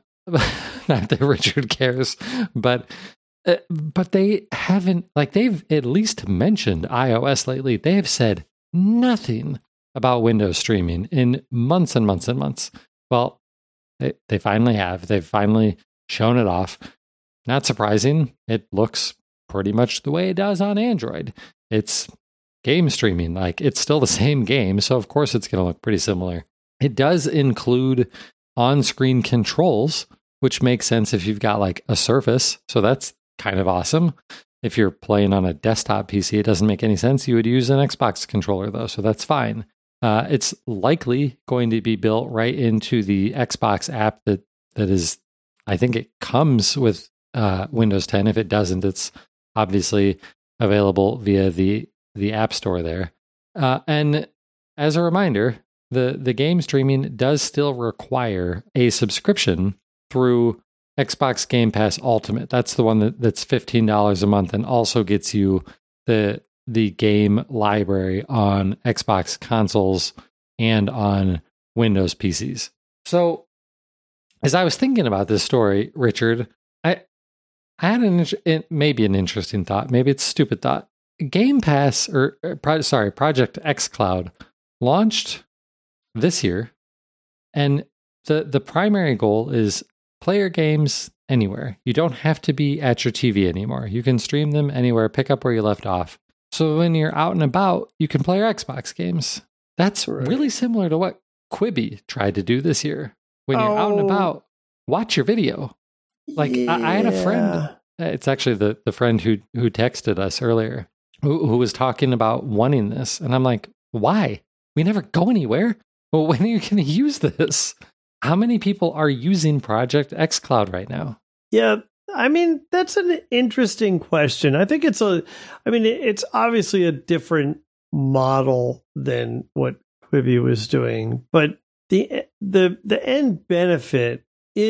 not that Richard cares, but uh, but they haven't, like, they've at least mentioned iOS lately. They have said nothing about Windows streaming in months and months and months. Well, they, they finally have. They've finally shown it off. Not surprising. It looks pretty much the way it does on Android. It's game streaming. Like, it's still the same game, so of course it's going to look pretty similar. It does include on-screen controls, which makes sense if you've got like a Surface. So that's kind of awesome. If you're playing on a desktop P C, it doesn't make any sense. You would use an Xbox controller though, so that's fine. Uh, it's likely going to be built right into the Xbox app that that is, I think it comes with uh, Windows ten. If it doesn't, it's obviously available via the the App Store there. Uh, and as a reminder, the the game streaming does still require a subscription through Xbox Game Pass Ultimate. That's the one that, that's fifteen dollars a month and also gets you the the game library on Xbox consoles and on Windows P Cs. So as I was thinking about this story, Richard, I I had an it maybe an interesting thought. Maybe it's a stupid thought. Game Pass, or, or sorry, Project xCloud launched this year, and the the primary goal is play your games anywhere. You don't have to be at your T V anymore. You can stream them anywhere, pick up where you left off. So when you're out and about, you can play your Xbox games. That's right. Really similar to what Quibi tried to do this year. When you're oh. out and about, watch your video. Like yeah. I, I had a friend. It's actually the, the friend who who texted us earlier who, who was talking about wanting this. And I'm like, why? We never go anywhere. Well, when are you going to use this? How many people are using Project xCloud right now? Yeah, I mean, that's an interesting question. I think it's a, I mean, it's obviously a different model than what Quibi was doing, but the the the end benefit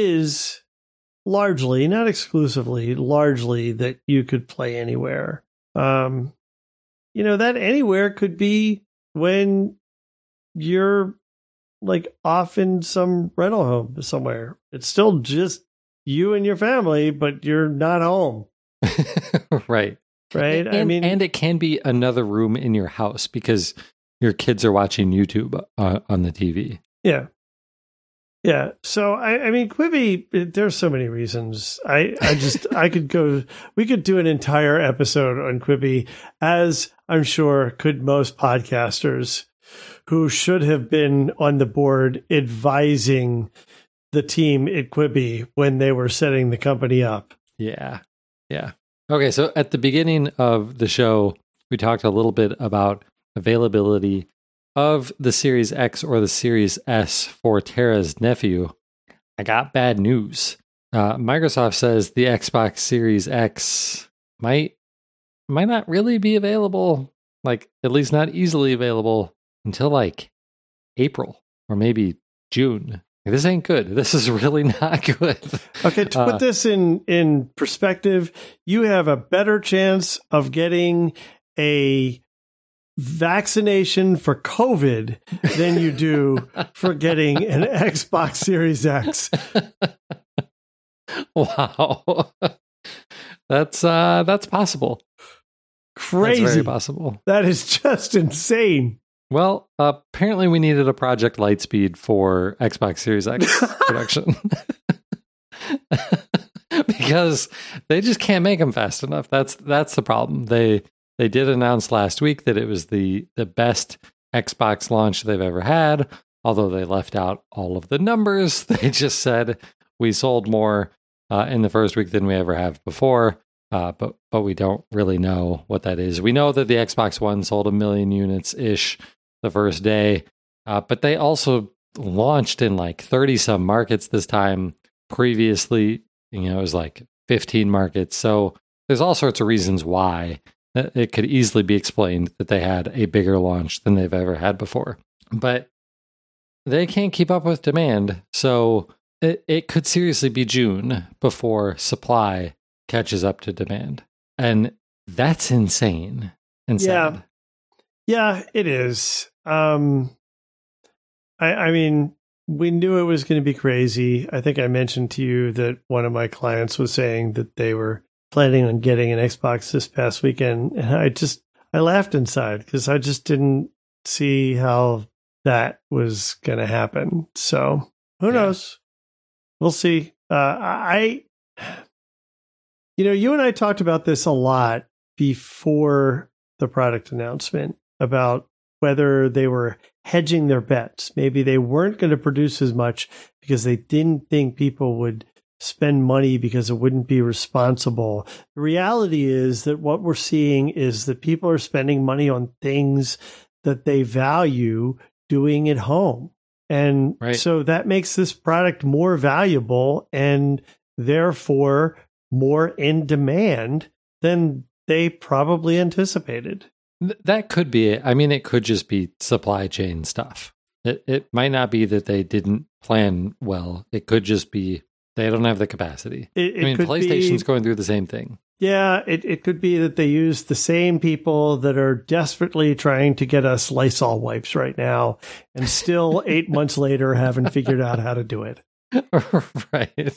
is largely, not exclusively, largely that you could play anywhere. Um, you know, that anywhere could be when you're like off in some rental home somewhere. It's still just you and your family, but you're not home. Right. Right. And, I mean, and it can be another room in your house because your kids are watching YouTube uh, on the T V. Yeah. Yeah. So, I, I mean, Quibi, there's so many reasons. I, I just, I could go, we could do an entire episode on Quibi, as I'm sure could most podcasters who should have been on the board advising the team at Quibi when they were setting the company up. Yeah. Yeah. Okay. So at the beginning of the show, we talked a little bit about availability of the Series X or the Series S for Tara's nephew. I got bad news. Uh, Microsoft says the Xbox Series X might might not really be available, like at least not easily available until like April or maybe June. This ain't good. This is really not good. Okay, to put uh, this in, in perspective, you have a better chance of getting a vaccination for COVID than you do for getting an Xbox Series X. Wow. That's uh that's possible. Crazy. That's very possible. That is just insane. Well, uh, apparently we needed a Project Lightspeed for Xbox Series X production. Because they just can't make them fast enough. That's that's the problem. They They did announce last week that it was the, the best Xbox launch they've ever had, although they left out all of the numbers. They just said we sold more uh, in the first week than we ever have before, uh, but but we don't really know what that is. We know that the Xbox One sold a million units-ish the first day, uh, but they also launched in like thirty-some markets this time. Previously, you know, it was like fifteen markets. So there's all sorts of reasons why it could easily be explained that they had a bigger launch than they've ever had before. But they can't keep up with demand, so it, it could seriously be June before supply catches up to demand. And that's insane. And yeah. sad. Yeah, it is. Um, I, I mean, we knew it was going to be crazy. I think I mentioned to you that one of my clients was saying that they were planning on getting an Xbox this past weekend, and I just I laughed inside because I just didn't see how that was going to happen. So who yeah. knows? We'll see. Uh, I, you know, you and I talked about this a lot before the product announcement about whether they were hedging their bets. Maybe they weren't going to produce as much because they didn't think people would spend money because it wouldn't be responsible. The reality is that what we're seeing is that people are spending money on things that they value doing at home. And right. so that makes this product more valuable and therefore more in demand than they probably anticipated. That could be it. I mean, it could just be supply chain stuff. It, it might not be that they didn't plan well. It could just be they don't have the capacity. It, it I mean, PlayStation's be, going through the same thing. Yeah, it, it could be that they use the same people that are desperately trying to get us Lysol wipes right now, and still eight months later haven't figured out how to do it. Right.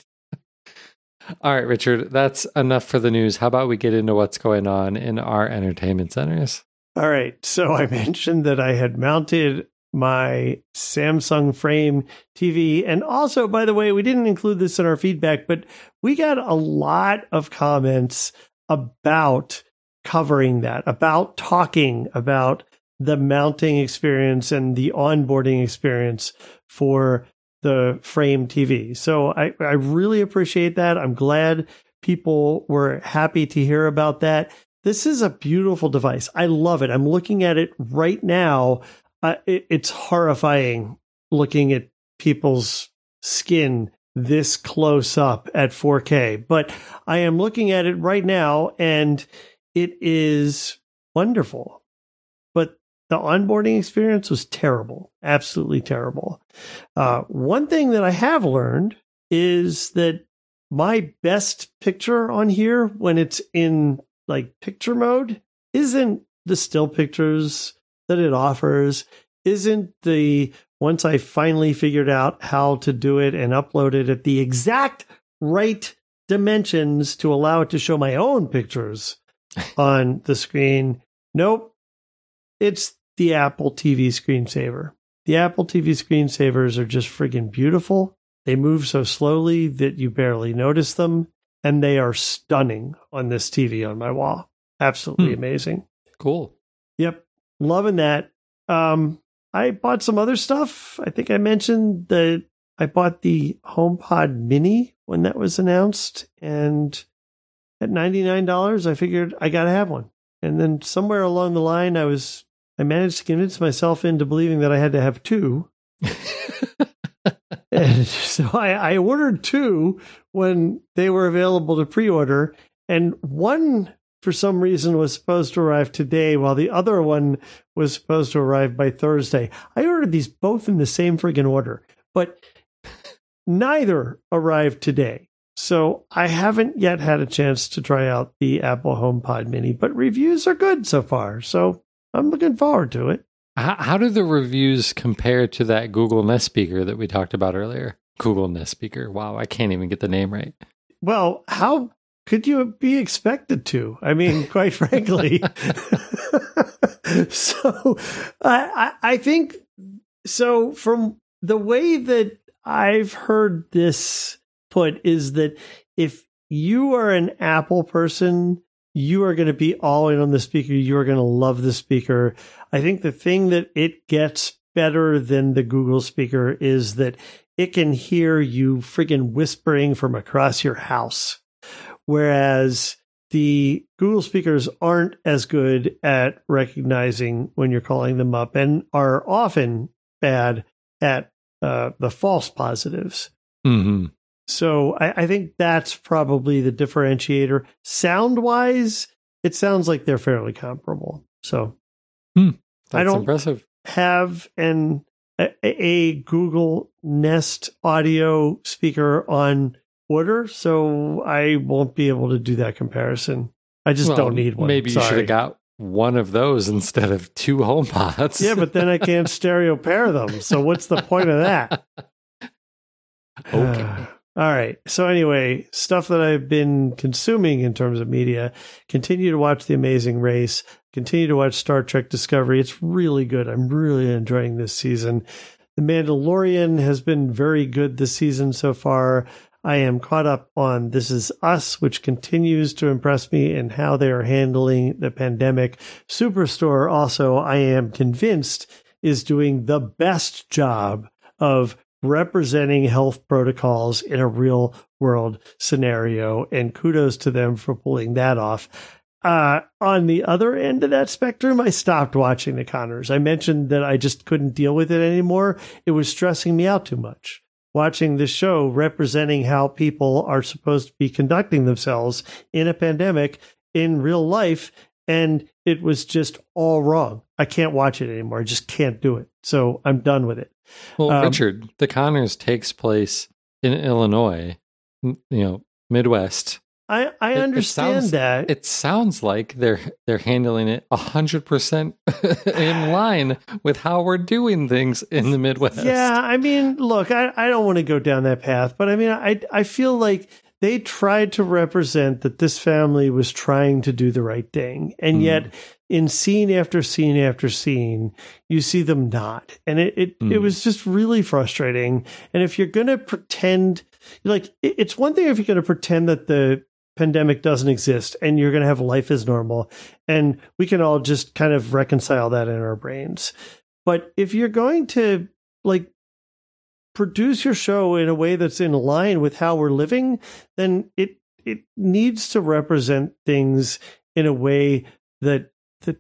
All right, Richard, that's enough for the news. How about we get into what's going on in our entertainment centers? All right. So I mentioned that I had mounted my Samsung Frame T V. And also, by the way, we didn't include this in our feedback, but we got a lot of comments about covering that, about talking about the mounting experience and the onboarding experience for the Frame T V. So I, I really appreciate that. I'm glad people were happy to hear about that. This is a beautiful device. I love it. I'm looking at it right now. Uh, it, it's horrifying looking at people's skin this close up at four K. But I am looking at it right now, and it is wonderful. But the onboarding experience was terrible, absolutely terrible. Uh, one thing that I have learned is that my best picture on here, when it's in like picture mode, isn't the still pictures that it offers, isn't the once I finally figured out how to do it and upload it at the exact right dimensions to allow it to show my own pictures on the screen. Nope. It's the Apple T V screensaver. The Apple T V screensavers are just friggin' beautiful. They move so slowly that you barely notice them, and they are stunning on this T V on my wall. Absolutely hmm. amazing. Cool. Yep. Loving that. Um, I bought some other stuff. I think I mentioned that I bought the HomePod Mini when that was announced, and at ninety-nine dollars, I figured I got to have one. And then somewhere along the line, I was I managed to convince myself into believing that I had to have two. And so I, I ordered two when they were available to pre-order, and one for some reason was supposed to arrive today, while the other one was supposed to arrive by Thursday. I ordered these both in the same friggin' order, but neither arrived today. So I haven't yet had a chance to try out the Apple HomePod Mini, but reviews are good so far, so I'm looking forward to it. How, how do the reviews compare to that Google Nest speaker that we talked about earlier? Google Nest speaker. Wow, I can't even get the name right. Well, how could you be expected to? I mean, quite frankly. so I, I, I think, so from the way that I've heard this put is that if you are an Apple person, you are going to be all in on the speaker. You are going to love the speaker. I think the thing that it gets better than the Google speaker is that it can hear you friggin' whispering from across your house. Whereas the Google speakers aren't as good at recognizing when you're calling them up and are often bad at uh, the false positives. Mm-hmm. So I, I think that's probably the differentiator. Sound-wise, it sounds like they're fairly comparable. So hmm, that's I don't impressive. have an a, a Google Nest audio speaker on order, so I won't be able to do that comparison. I just well, don't need one. Maybe Sorry. you should have got one of those instead of two HomePods. Yeah, but then I can't stereo pair them. So what's the point of that? Okay. All right. So anyway, stuff that I've been consuming in terms of media, continue to watch The Amazing Race, continue to watch Star Trek Discovery. It's really good. I'm really enjoying this season. The Mandalorian has been very good this season so far. I am caught up on This Is Us, which continues to impress me in how they are handling the pandemic. Superstore also, I am convinced, is doing the best job of representing health protocols in a real world scenario, and kudos to them for pulling that off. Uh, on the other end of that spectrum, I stopped watching The Conners. I mentioned that I just couldn't deal with it anymore. It was stressing me out too much. Watching this show representing how people are supposed to be conducting themselves in a pandemic in real life, and it was just all wrong. I can't watch it anymore. I just can't do it. So I'm done with it. Well, um, Richard, The Conners takes place in Illinois, you know, Midwest. I, I it, understand it sounds, that. It sounds like they're they're handling it one hundred percent in line with how we're doing things in the Midwest. Yeah, I mean, look, I, I don't want to go down that path, but I mean, I I feel like they tried to represent that this family was trying to do the right thing. And mm. yet in scene after scene after scene, you see them not. And it it, mm. it was just really frustrating. And if you're going to pretend, like, it, it's one thing if you're going to pretend that the pandemic doesn't exist and you're going to have life as normal, and we can all just kind of reconcile that in our brains. But if you're going to, like, produce your show in a way that's in line with how we're living, then it it needs to represent things in a way that that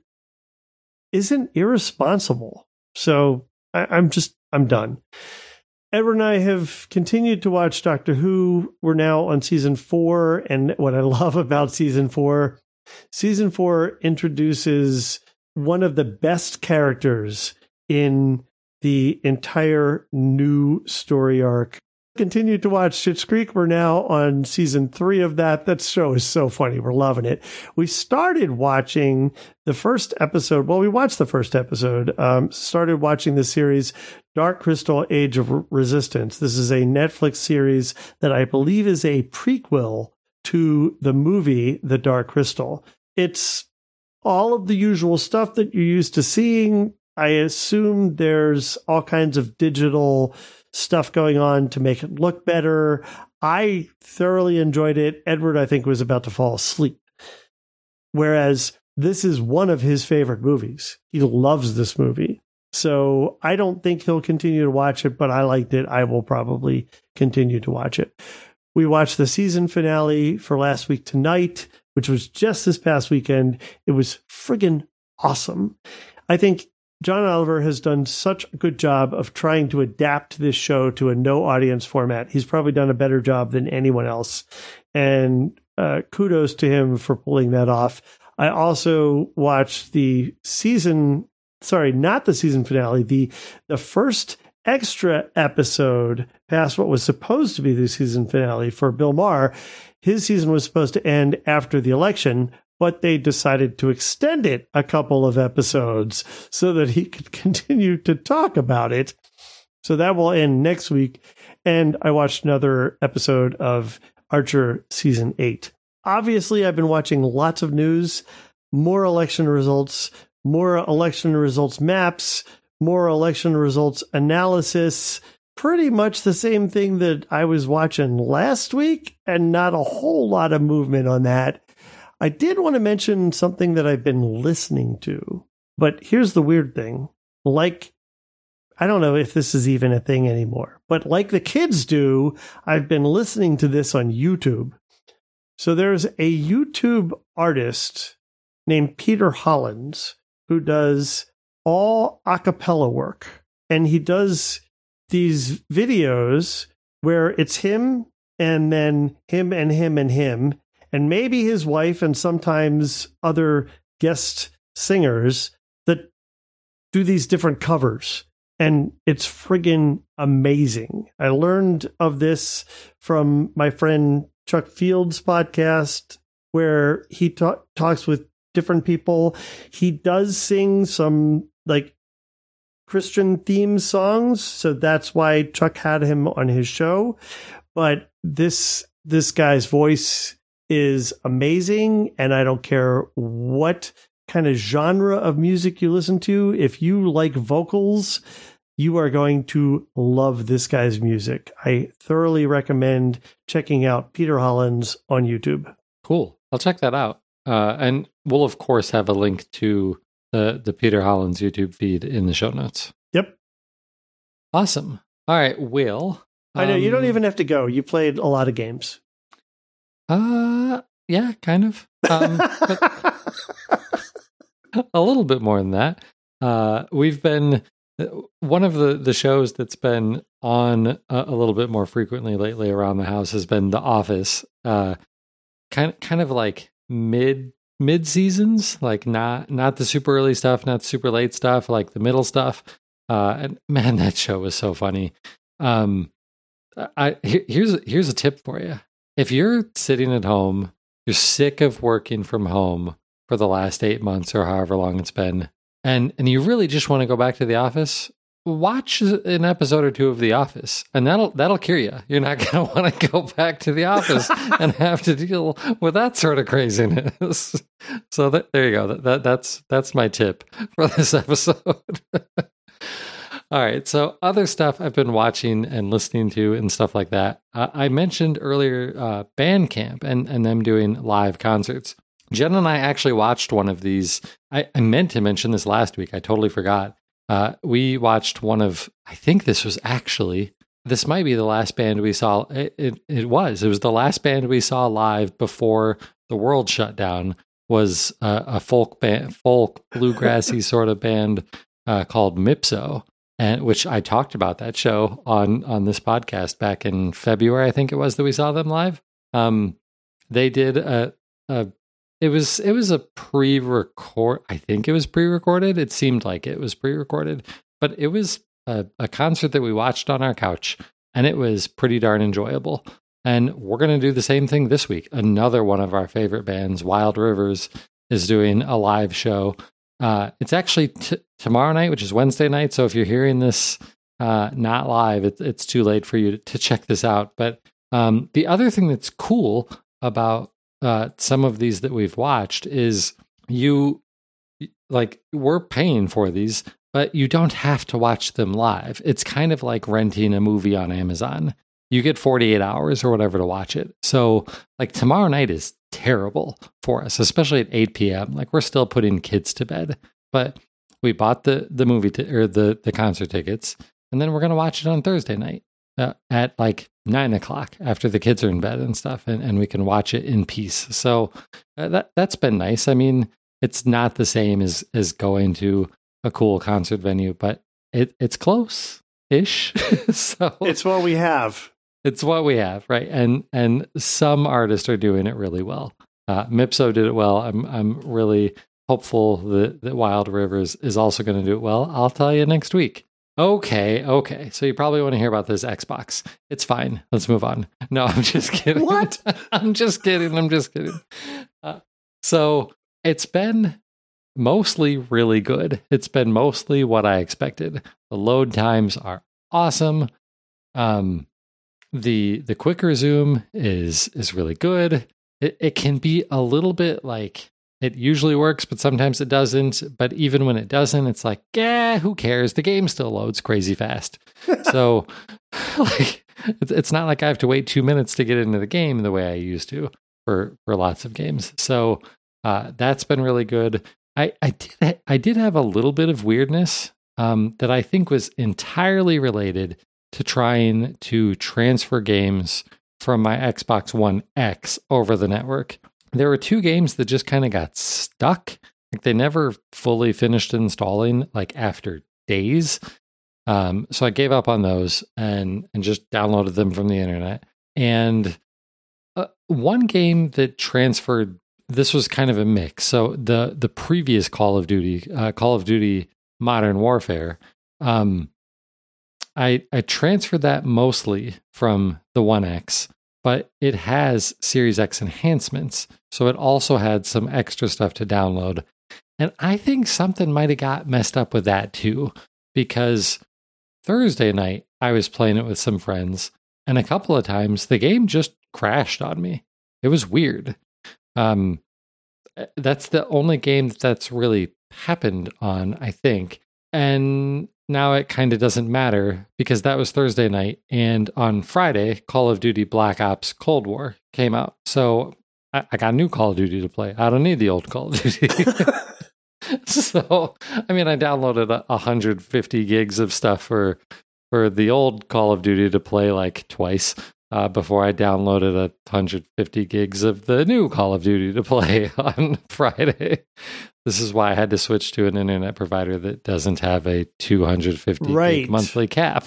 isn't irresponsible. So I, I'm just I'm done. Edward and I have continued to watch Doctor Who. We're now on season four, and what I love about season four, season four introduces one of the best characters in the entire new story arc. Continue to watch Schitt's Creek. We're now on season three of that. That show is so funny. We're loving it. We started watching the first episode. Well, we watched the first episode. Um, started watching the series Dark Crystal: Age of Resistance. This is a Netflix series that I believe is a prequel to the movie The Dark Crystal. It's all of the usual stuff that you're used to seeing. I assume there's all kinds of digital stuff going on to make it look better. I thoroughly enjoyed it. Edward, I think, was about to fall asleep. Whereas this is one of his favorite movies. He loves this movie. So I don't think he'll continue to watch it, but I liked it. I will probably continue to watch it. We watched the season finale for last week tonight, which was just this past weekend. It was friggin' awesome. I think John Oliver has done such a good job of trying to adapt this show to a no audience format. He's probably done a better job than anyone else. And uh, kudos to him for pulling that off. I also watched the season, sorry, not the season finale, the the first extra episode past what was supposed to be the season finale for Bill Maher. His season was supposed to end after the election, but they decided to extend it a couple of episodes so that he could continue to talk about it. So that will end next week. And I watched another episode of Archer season eight. Obviously, I've been watching lots of news, more election results, more election results maps, more election results analysis, pretty much the same thing that I was watching last week, and not a whole lot of movement on that. I did want to mention something that I've been listening to, but here's the weird thing. Like, I don't know if this is even a thing anymore, but like the kids do, I've been listening to this on YouTube. So there's a YouTube artist named Peter Hollins who does all a cappella work. And he does these videos where it's him and then him and him and him, and maybe his wife and sometimes other guest singers that do these different covers. And it's friggin' amazing. I learned of this from my friend Chuck Field's podcast, where he ta- talks with different people. He does sing some like Christian themed songs, so that's why Chuck had him on his show. But this this guy's voice is amazing, and I don't care what kind of genre of music you listen to. If you like vocals, you are going to love this guy's music. I thoroughly recommend checking out Peter Hollins on YouTube. Cool. I'll check that out. Uh, and we'll, of course, have a link to the, the Peter Hollins YouTube feed in the show notes. Yep. Awesome. All right, Will. Um, I know, you don't even have to go. You played a lot of games. Uh, yeah, kind of. Um, a little bit more than that. Uh, we've been... One of the, the shows that's been on a, a little bit more frequently lately around the house has been The Office. Uh, kind kind of like mid mid seasons, like not not the super early stuff, not super late stuff, like the middle stuff. Uh, and man, that show was so funny. Um, I here's here's a tip for you: if you're sitting at home, you're sick of working from home for the last eight months or however long it's been. And and you really just want to go back to The Office, watch an episode or two of The Office, and that'll that'll cure you. You're not going to want to go back to The Office and have to deal with that sort of craziness. So that, there you go. That, that that's that's my tip for this episode. All right. So other stuff I've been watching and listening to and stuff like that. Uh, I mentioned earlier uh, Bandcamp and and them doing live concerts. Jen and I actually watched one of these. I, I meant to mention this last week. I totally forgot. Uh, we watched one of, I think this was actually, this might be the last band we saw. It, it, it was. It was the last band we saw live before the world shut down, was uh, a folk band, folk bluegrassy sort of band uh, called Mipso, and which I talked about that show on, on this podcast back in February, I think it was, that we saw them live. Um, they did a, a It was it was a pre-record. I think it was pre-recorded. It seemed like it was pre-recorded, but it was a, a concert that we watched on our couch, and it was pretty darn enjoyable. And we're going to do the same thing this week. Another one of our favorite bands, Wild Rivers, is doing a live show. Uh, it's actually t- tomorrow night, which is Wednesday night. So if you're hearing this uh, not live, it, it's too late for you to, to check this out. But um, the other thing that's cool about Uh, some of these that we've watched is you like we're paying for these, but you don't have to watch them live. It's kind of like renting a movie on Amazon. You get forty-eight hours or whatever to watch it. So like tomorrow night is terrible for us, especially at eight p.m. Like we're still putting kids to bed, but we bought the the movie t- or the the concert tickets, and then we're going to watch it on Thursday night uh, at like nine o'clock after the kids are in bed and stuff, and, and we can watch it in peace. So uh, that that's been nice. I mean, it's not the same as as going to a cool concert venue, but it it's close ish. So it's what we have. It's what we have, right? And and some artists are doing it really well. Uh, Mipso did it well. I'm I'm really hopeful that, that Wild Rivers is also going to do it well. I'll tell you next week. Okay, okay. So you probably want to hear about this Xbox. It's fine. Let's move on. No, I'm just kidding. What? I'm just kidding. I'm just kidding. Uh, so it's been mostly really good. It's been mostly what I expected. The load times are awesome. Um, the the quick resume is is really good. It it can be a little bit like it usually works, but sometimes it doesn't. But even when it doesn't, it's like, yeah, who cares? The game still loads crazy fast. So like it's it's not like I have to wait two minutes to get into the game the way I used to for for lots of games. So uh, that's been really good. I I did I did have a little bit of weirdness um, that I think was entirely related to trying to transfer games from my Xbox One X over the network. There were two games that just kind of got stuck. Like they never fully finished installing, like after days. Um, so I gave up on those and and just downloaded them from the internet. And uh, one game that transferred, this was kind of a mix. So the the previous Call of Duty, uh, Call of Duty Modern Warfare, um, I, I transferred that mostly from the One X, but it has Series X enhancements. So it also had some extra stuff to download. And I think something might have got messed up with that too, because Thursday night I was playing it with some friends, and a couple of times the game just crashed on me. It was weird. Um, that's the only game that's really happened on, I think. And now it kind of doesn't matter because that was Thursday night. And on Friday, Call of Duty Black Ops Cold War came out. So I, I got a new Call of Duty to play. I don't need the old Call of Duty. So, I mean, I downloaded a, one hundred fifty gigs of stuff for for the old Call of Duty to play like twice uh, before I downloaded a one hundred fifty gigs of the new Call of Duty to play on Friday. This is why I had to switch to an internet provider that doesn't have a two hundred fifty right. gig monthly cap.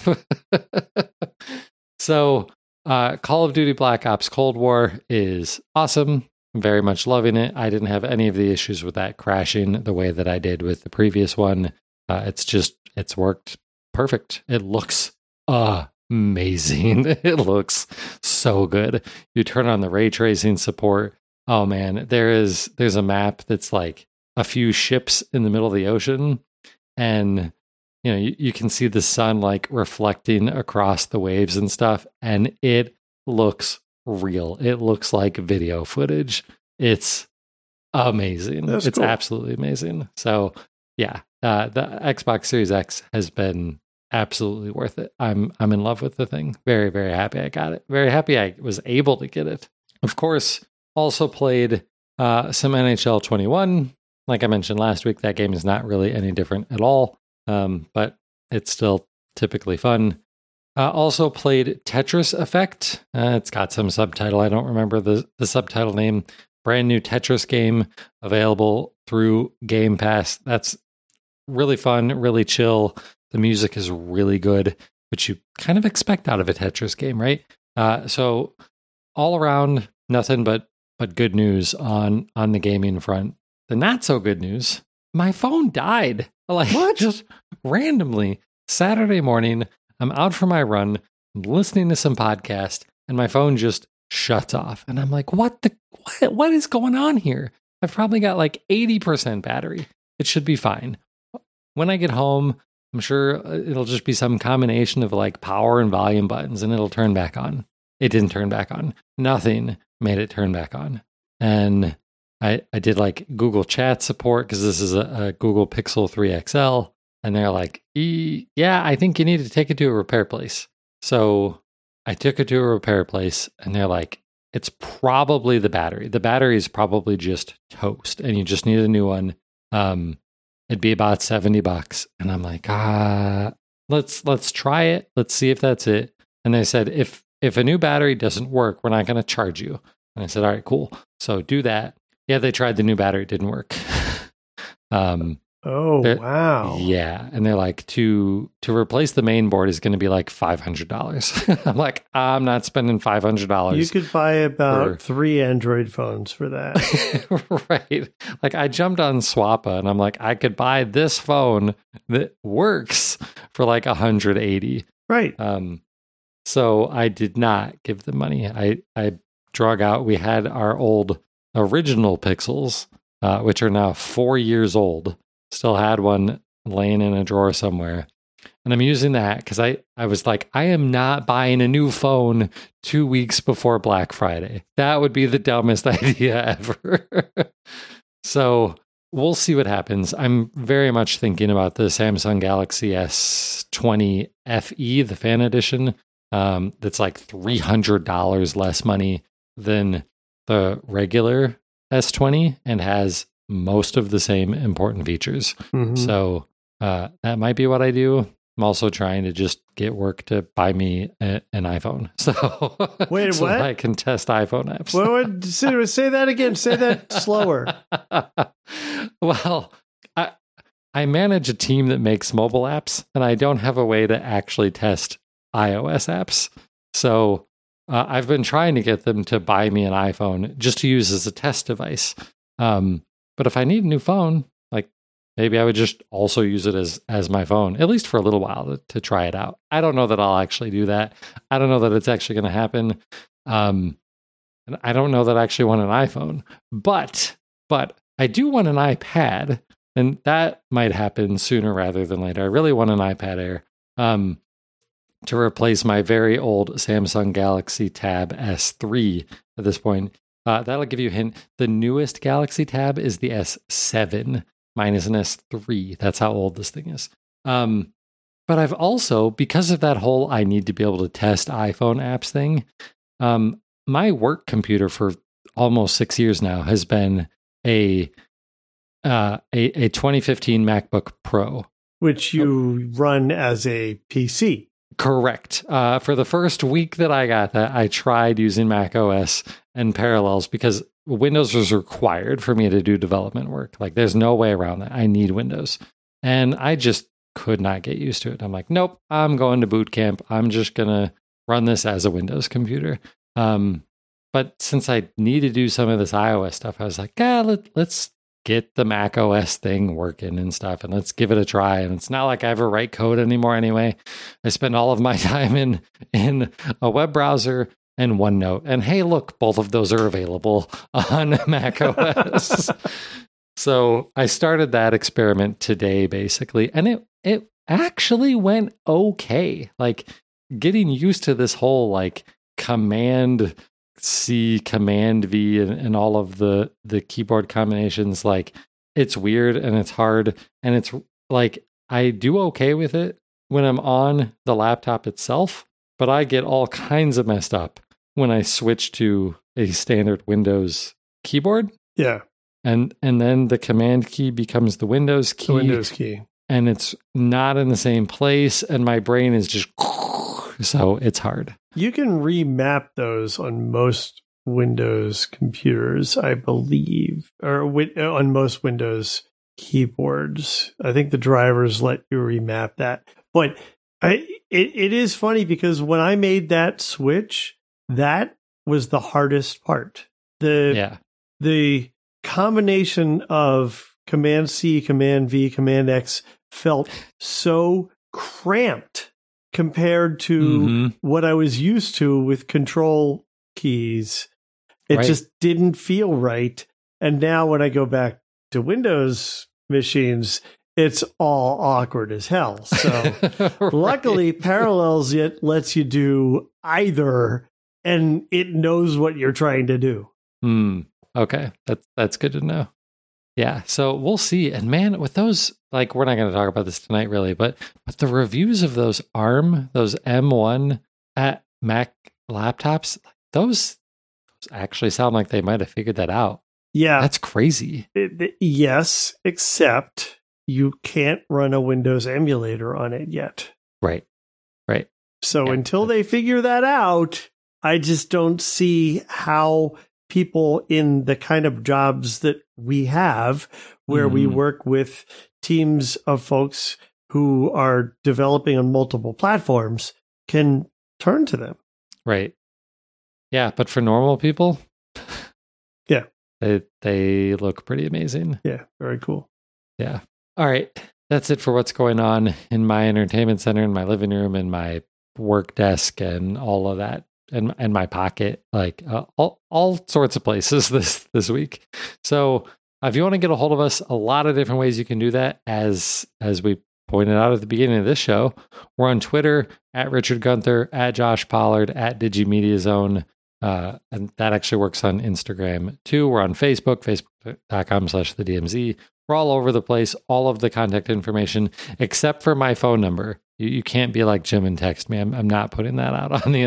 So, uh, Call of Duty Black Ops Cold War is awesome. I'm very much loving it. I didn't have any of the issues with that crashing the way that I did with the previous one. Uh, it's just, it's worked perfect. It looks amazing. It looks so good. You turn on the ray tracing support. Oh man, there is, there's a map that's like a few ships in the middle of the ocean, and you know you, you can see the sun like reflecting across the waves and stuff, and it looks real. It looks like video footage. It's amazing. That's it's cool. Absolutely amazing. So yeah, uh, the Xbox Series X has been absolutely worth it. I'm I'm in love with the thing. Very, very happy I got it. Very happy I was able to get it. Of course, also played uh, some N H L twenty-one. Like I mentioned last week, that game is not really any different at all, um, but it's still typically fun. Uh, also played Tetris Effect. Uh, it's got some subtitle. I don't remember the, the subtitle name. Brand new Tetris game available through Game Pass. That's really fun, really chill. The music is really good, which you kind of expect out of a Tetris game, right? Uh, so all around, nothing but but good news on on the gaming front. The not so good news, my phone died. Like what? Just randomly. Saturday morning, I'm out for my run, I'm listening to some podcast, and my phone just shuts off. And I'm like, what the what, what is going on here? I've probably got like eighty percent battery. It should be fine. When I get home, I'm sure it'll just be some combination of like power and volume buttons, and it'll turn back on. It didn't turn back on. Nothing made it turn back on. And I, I did like Google Chat support because this is a, a Google Pixel three X L. And they're like, e- yeah, I think you need to take it to a repair place. So I took it to a repair place and they're like, it's probably the battery. The battery is probably just toast and you just need a new one. Um, it'd be about seventy bucks. And I'm like, ah, let's, let's try it. Let's see if that's it. And they said, if, if a new battery doesn't work, we're not going to charge you. And I said, all right, cool. So do that. Yeah, they tried the new battery. It didn't work. um, oh, wow. Yeah. And they're like, to to replace the main board is going to be like five hundred dollars. I'm like, I'm not spending five hundred dollars. You could buy about for... three Android phones for that. Right. Like I jumped on Swappa and I'm like, I could buy this phone that works for like one hundred eighty. Right. Um. So I did not give them money. I, I drug out, we had our old original Pixels, uh, which are now four years old. Still had one laying in a drawer somewhere. And I'm using that because I, I was like, I am not buying a new phone two weeks before Black Friday. That would be the dumbest idea ever. So we'll see what happens. I'm very much thinking about the Samsung Galaxy S twenty F E, the fan edition. Um, that's like three hundred dollars less money than the regular S twenty and has most of the same important features. Mm-hmm. So uh, that might be what I do. I'm also trying to just get work to buy me a, an iPhone. So, Wait, so what? that I can test iPhone apps. What would, say, say that again. Say that slower. Well, I, I manage a team that makes mobile apps, and I don't have a way to actually test iOS apps. So uh, I've been trying to get them to buy me an iPhone just to use as a test device. Um, but if I need a new phone, like maybe I would just also use it as as my phone, at least for a little while to, to try it out. I don't know that I'll actually do that. I don't know that it's actually going to happen. Um, and I don't know that I actually want an iPhone, but but I do want an iPad, and that might happen sooner rather than later. I really want an iPad Air. Um, to replace my very old Samsung Galaxy Tab S three at this point. Uh, that'll give you a hint. The newest Galaxy Tab is the S seven minus an S three. That's how old this thing is. Um, but I've also, because of that whole I need to be able to test iPhone apps thing, um, my work computer for almost six years now has been a uh, a, a twenty fifteen MacBook Pro. Which you oh. run as a P C. Correct. Uh, for the first week that I got that, I tried using Mac O S and Parallels because Windows was required for me to do development work. Like, there's no way around that. I need Windows. And I just could not get used to it. I'm like, nope, I'm going to boot camp. I'm just going to run this as a Windows computer. Um, but since I need to do some of this iOS stuff, I was like, ah, let, let's get the Mac O S thing working and stuff, and let's give it a try. And it's not like I ever write code anymore anyway. I spend all of my time in in a web browser and OneNote. And hey, look, both of those are available on Mac O S. So I started that experiment today, basically, and it it actually went okay. Like, getting used to this whole like command C, Command V, and, and all of the the keyboard combinations, like, it's weird and it's hard, and it's like I do okay with it when I'm on the laptop itself, but I get all kinds of messed up when I switch to a standard Windows keyboard. Yeah. And and then the Command key becomes the Windows key. The Windows key. And it's not in the same place, and my brain is just so it's hard. You can remap those on most Windows computers, I believe, or on most Windows keyboards. I think the drivers let you remap that. But I, it, it is funny because when I made that switch, that was the hardest part. The yeah. the combination of Command C, Command V, Command X felt so cramped compared to mm-hmm. what I was used to with control keys. It right. just didn't feel right. And now when I go back to Windows machines, it's all awkward as hell. So right. luckily, Parallels yet lets you do either, and it knows what you're trying to do. Mm. okay. That's that's good to know. Yeah, so we'll see. And man, with those, like, we're not going to talk about this tonight, really, but but the reviews of those ARM, those M one at Mac laptops, those, those actually sound like they might have figured that out. Yeah, that's crazy. It, it, yes, except you can't run a Windows emulator on it yet. Right, right. So yeah. until they figure that out, I just don't see how people in the kind of jobs that we have, where mm. we work with teams of folks who are developing on multiple platforms, can turn to them. Right. Yeah, but for normal people, yeah, they they look pretty amazing. Yeah, very cool. Yeah. All right. That's it for what's going on in my entertainment center, in my living room, in my work desk, and all of that. And and my pocket, like uh, all all sorts of places this this week. So uh, if you want to get a hold of us, a lot of different ways you can do that. As as we pointed out at the beginning of this show, we're on Twitter at Richard Gunther, at Josh Pollard, at DigiMediaZone, uh, and that actually works on Instagram too. We're on Facebook, facebook.com slash the DMZ. We're all over the place. All of the contact information, except for my phone number. You, you can't be like Jim and text me. I'm, I'm not putting that out on the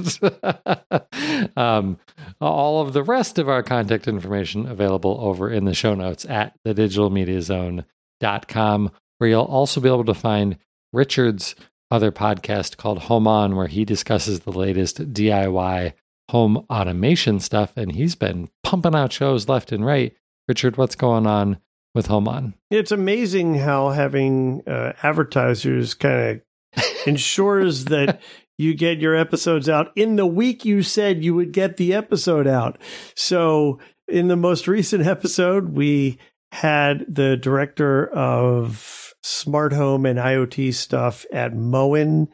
internet. um, all of the rest of our contact information available over in the show notes at the digital media zone dot com, where you'll also be able to find Richard's other podcast called Home On, where he discusses the latest D I Y home automation stuff. And he's been pumping out shows left and right. Richard, what's going on with Home On? It's amazing how having uh, advertisers kind of ensures that you get your episodes out in the week you said you would get the episode out. So in the most recent episode, we had the director of smart home and IoT stuff at Moen,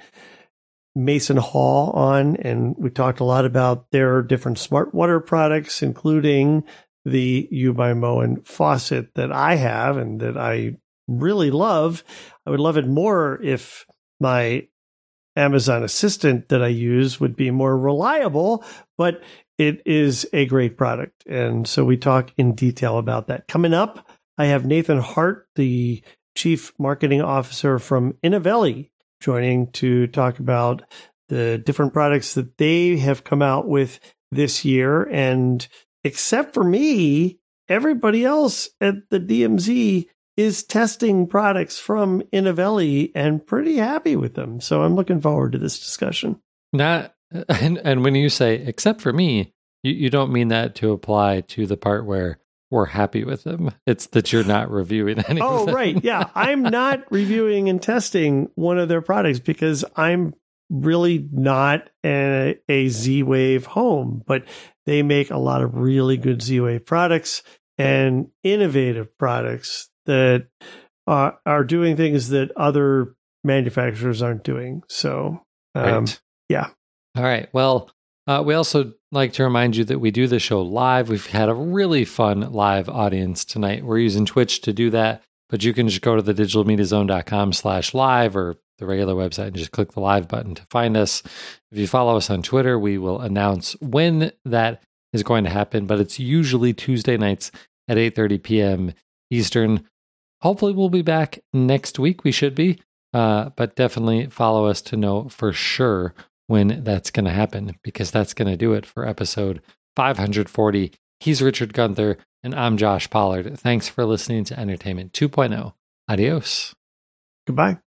Mason Hall, on, and we talked a lot about their different smart water products, including the U by Moen faucet that I have and that I really love. I would love it more if my Amazon Assistant that I use would be more reliable, but it is a great product. And so we talk in detail about that. Coming up, I have Nathan Hart, the Chief Marketing Officer from Innovelli, joining to talk about the different products that they have come out with this year. And except for me, everybody else at the D M Z is testing products from Innovelli and pretty happy with them. So I'm looking forward to this discussion. Not, and, and when you say, except for me, you, you don't mean that to apply to the part where we're happy with them. It's that you're not reviewing any oh, of them. right. Yeah. I'm not reviewing and testing one of their products because I'm really not a, a Z-Wave home, but they make a lot of really good Z-Wave products and innovative products that are, are doing things that other manufacturers aren't doing. So, um, right. yeah. All right. Well, uh, we also like to remind you that we do the show live. We've had a really fun live audience tonight. We're using Twitch to do that, but you can just go to the digital media zone dot com slash live or the regular website and just click the live button to find us. If you follow us on Twitter, we will announce when that is going to happen, but it's usually Tuesday nights at eight thirty p.m. Eastern. Hopefully we'll be back next week. We should be, uh, but definitely follow us to know for sure when that's going to happen, because that's going to do it for episode five hundred forty. He's Richard Gunther, and I'm Josh Pollard. Thanks for listening to Entertainment two point oh. Adios. Goodbye.